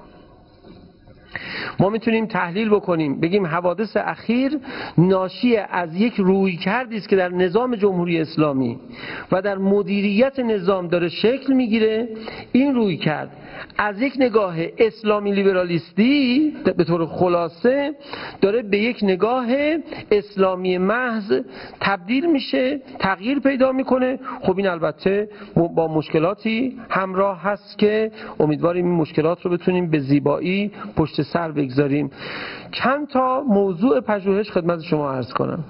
ما میتونیم تحلیل بکنیم بگیم حوادث اخیر ناشی از یک رویکردی است که در نظام جمهوری اسلامی و در مدیریت نظام داره شکل میگیره. این رویکرد از یک نگاه اسلامی لیبرالیستی به طور خلاصه داره به یک نگاه اسلامی محض تبدیل میشه، تغییر پیدا میکنه. خب این البته با مشکلاتی همراه هست که امیدواریم این مشکلات رو بتونیم به زیبایی پشت سر بگذاریم. چند تا موضوع پژوهش خدمت شما عرض کنم.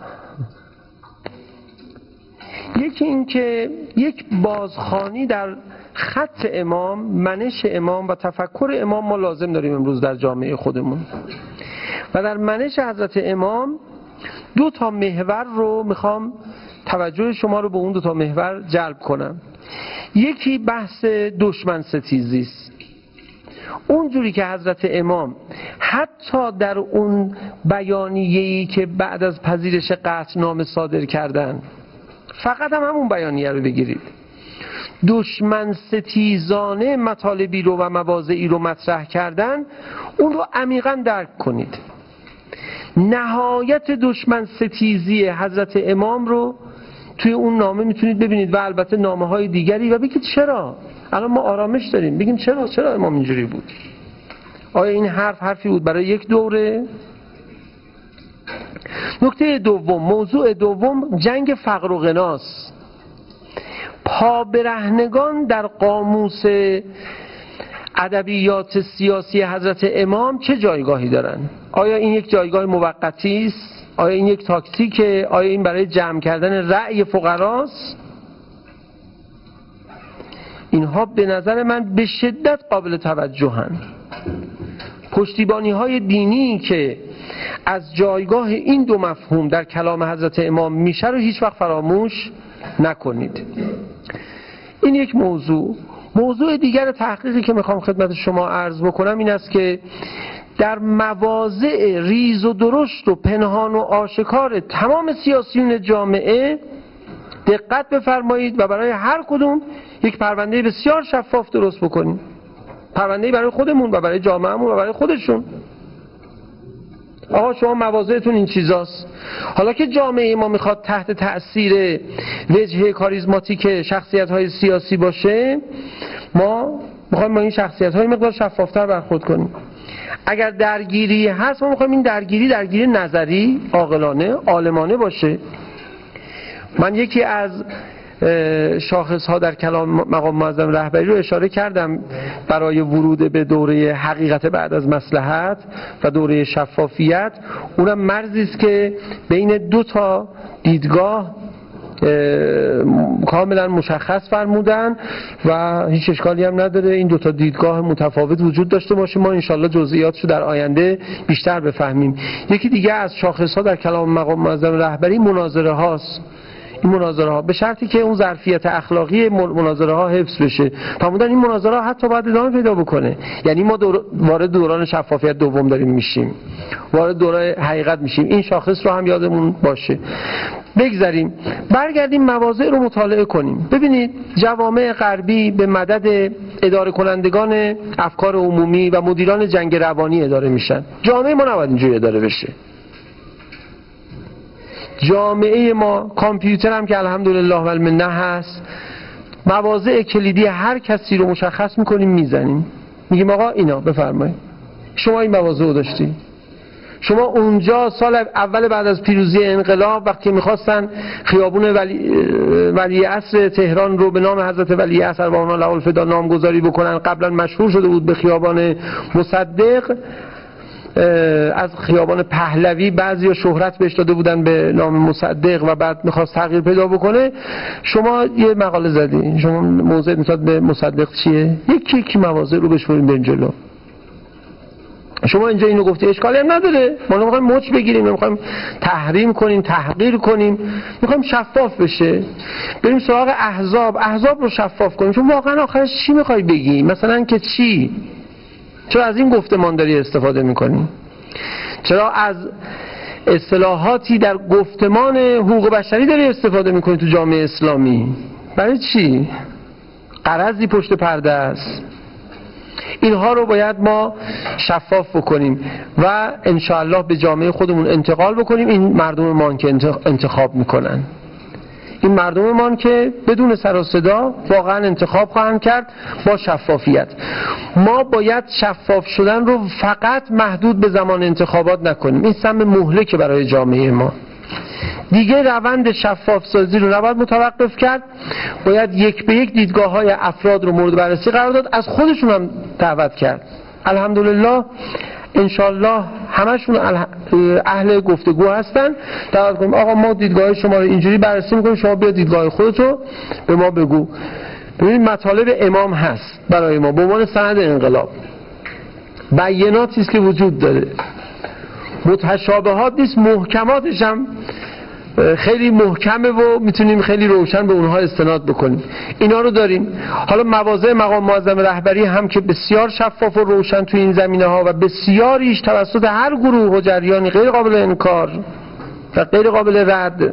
یکی این که یک بازخوانی در خط امام، منش امام و تفکر امام ما لازم داریم امروز در جامعه خودمون. و در منش حضرت امام 2 تا محور رو میخوام توجه شما رو به اون 2 تا محور جلب کنم. یکی بحث دشمن ستیزی است. اونجوری که حضرت امام حتی در اون بیانیه‌ای که بعد از پذیرش قطعنامه صادر کردن، فقط همون بیانیه رو بگیرید، دشمن ستیزانه مطالبی رو و مواضعی رو مطرح کردن، اون رو عمیقاً درک کنید. نهایت دشمن ستیزی حضرت امام رو توی اون نامه میتونید ببینید و البته نامه های دیگری و بگید چرا الان ما آرامش داریم. بگیم چرا امام اینجوری بود؟ آیا این حرفی بود برای یک دوره؟ نکته دوم، موضوع دوم جنگ فقر و غناست. پابرهنگان در قاموس ادبیات سیاسی حضرت امام چه جایگاهی دارن؟ آیا این یک جایگاه موقتی است؟ آیا این یک تاکتیکه؟ آیا این برای جمع کردن رأی فقراست؟ اینها به نظر من به شدت قابل توجهند. پشتیبانی های دینی که از جایگاه این دو مفهوم در کلام حضرت امام میشه رو هیچ وقت فراموش نکنید. این یک موضوع دیگر تحقیقی که میخوام خدمت شما عرض بکنم این است که در مواضع ریز و درشت و پنهان و آشکار تمام سیاسیون جامعه دقت بفرمایید و برای هر کدوم یک پرونده بسیار شفاف درست بکنید. پرونده برای خودمون و برای جامعهمون و برای خودشون. آقا شما مواضعتون این چیزاست. حالا که جامعه ما میخواد تحت تأثیر وجهه کاریزماتیک شخصیت‌های سیاسی باشه، ما میخوایم با این شخصیت‌های مقدار شفافتر برخورد کنیم. اگر درگیری هست ما میخوایم این درگیری نظری، عاقلانه، عالمانه باشه. من یکی از شاخص‌ها در کلام مقام معظم رهبری رو اشاره کردم برای ورود به دوره حقیقت بعد از مصلحت و دوره شفافیت. اونم مرزی است که بین دو تا دیدگاه کاملا مشخص فرمودن و هیچ اشکالی هم نداره این دو تا دیدگاه متفاوت وجود داشته باشه. ما انشالله جزئیاتشو در آینده بیشتر بفهمیم. یکی دیگه از شاخص‌ها در کلام مقام معظم رهبری مناظره هاست. این مناظره ها به شرطی که اون ظرفیت اخلاقی مناظره ها حفظ بشه. فرمودن این مناظره ها حتی باید ادامه پیدا بکنه. یعنی ما وارد دوران شفافیت دوم داریم میشیم، وارد دوره حقیقت میشیم. این شاخص رو هم یادمون باشه. بگذاریم برگردیم مواضع رو مطالعه کنیم. ببینید جوامع غربی به مدد اداره کنندگان افکار عمومی و مدیران جنگ روانی اداره میشن. جامعه ما نباید اینجوری اداره بشه. جامعه ما کامپیوتر هم که الحمدلله و المنه هست، مواضع کلیدی هر کسی رو مشخص میکنیم میزنیم، میگیم آقا اینا بفرمایید شما این مواضع رو داشتی. شما اونجا سال اول بعد از پیروزی انقلاب وقتی میخواستن خیابون ولی عصر تهران رو به نام حضرت ولی عصر ارواحنا له الفدا نامگذاری بکنن، قبلا مشهور شده بود به خیابان مصدق، از خیابان پهلوی بعضی شهرت بهش داده بودن به نام مصدق و بعد میخواست تغییر پیدا بکنه. شما یه مقاله زدی، شما موضع نسبت به مصدق چیه؟ یکی مواضع رو بشوریم بریم جلو. شما اینجا اینو گفتی اشکالی هم نداره، ما نمیخوایم مچ بگیریم، نمیخوایم تحریم کنیم، تحقیر کنیم، میخوایم شفاف بشه. بریم سراغ احزاب رو شفاف کنیم. چون واقعا آخرش چی میخوای بگی؟ مثلا که چی؟ چرا از این گفتمان داری استفاده میکنی؟ چرا از اصطلاحاتی در گفتمان حقوق بشری داری استفاده میکنی تو جامعه اسلامی؟ برای چی؟ غرضی پشت پرده است. اینها رو باید ما شفاف بکنیم و انشاءالله به جامعه خودمون انتقال بکنیم. این مردم ما که انتخاب میکنن، این مردم ما که بدون سر و صدا واقعا انتخاب خواهند کرد با شفافیت. ما باید شفاف شدن رو فقط محدود به زمان انتخابات نکنیم. این سم مهلکه برای جامعه ما. دیگه روند شفاف سازی رو نباید متوقف کرد. باید یک به یک دیدگاه های افراد رو مورد بررسی قرار داد، از خودشون هم دعوت کرد. الحمدلله انشالله همشون اهل گفتگو هستن. دعوت کنیم آقا ما دیدگاه شما رو اینجوری بررسی میکنیم، شما بیا دیدگاه خودتو به ما بگو. ببینید مطالب امام هست برای ما به عنوان سند انقلاب، بیاناتی است که وجود داره، متشابهات نیست، محکماتش هم خیلی محکمه و میتونیم خیلی روشن به اونها استناد بکنیم. اینا رو داریم. حالا مواضع مقام معظم رهبری هم که بسیار شفاف و روشن تو این زمینه ها و بسیاریش توسط هر گروه و جریانی غیر قابل انکار و غیر قابل رد.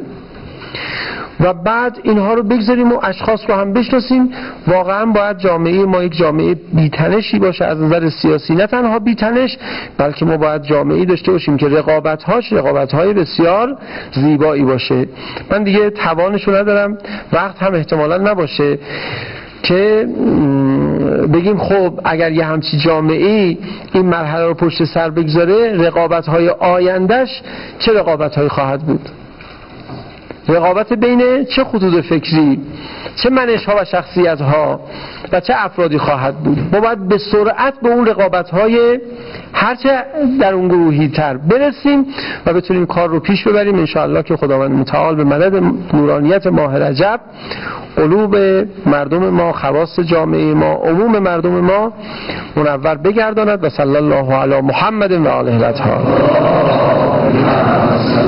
و بعد اینها رو بگذاریم و اشخاص رو هم بشناسیم. واقعا باید جامعه ما یک جامعه بی‌تنشی باشه از نظر سیاسی، نه تنها بی‌تنش بلکه ما باید جامعه‌ای داشته باشیم که رقابت‌های بسیار زیبایی باشه. من دیگه توانشو ندارم، وقت هم احتمالاً نباشه که بگیم خب اگر یه همچی جامعه‌ای این مرحله رو پشت سر بگذاره رقابت‌های آیندهش چه رقابت‌هایی خواهد بود. رقابت بین چه خطوط فکری، چه منش‌ها و شخصیت‌ها و چه افرادی خواهد بود. ما باید به سرعت به اون رقابت‌های هرچه در اون گروهی تر برسیم و بتونیم کار رو پیش ببریم انشاءالله که خداوند متعال به مدد نورانیت ماه رجب قلوب مردم ما، خواص جامعه ما، عموم مردم ما منور بگرداند و صلی الله علی محمد و آله الاطهار.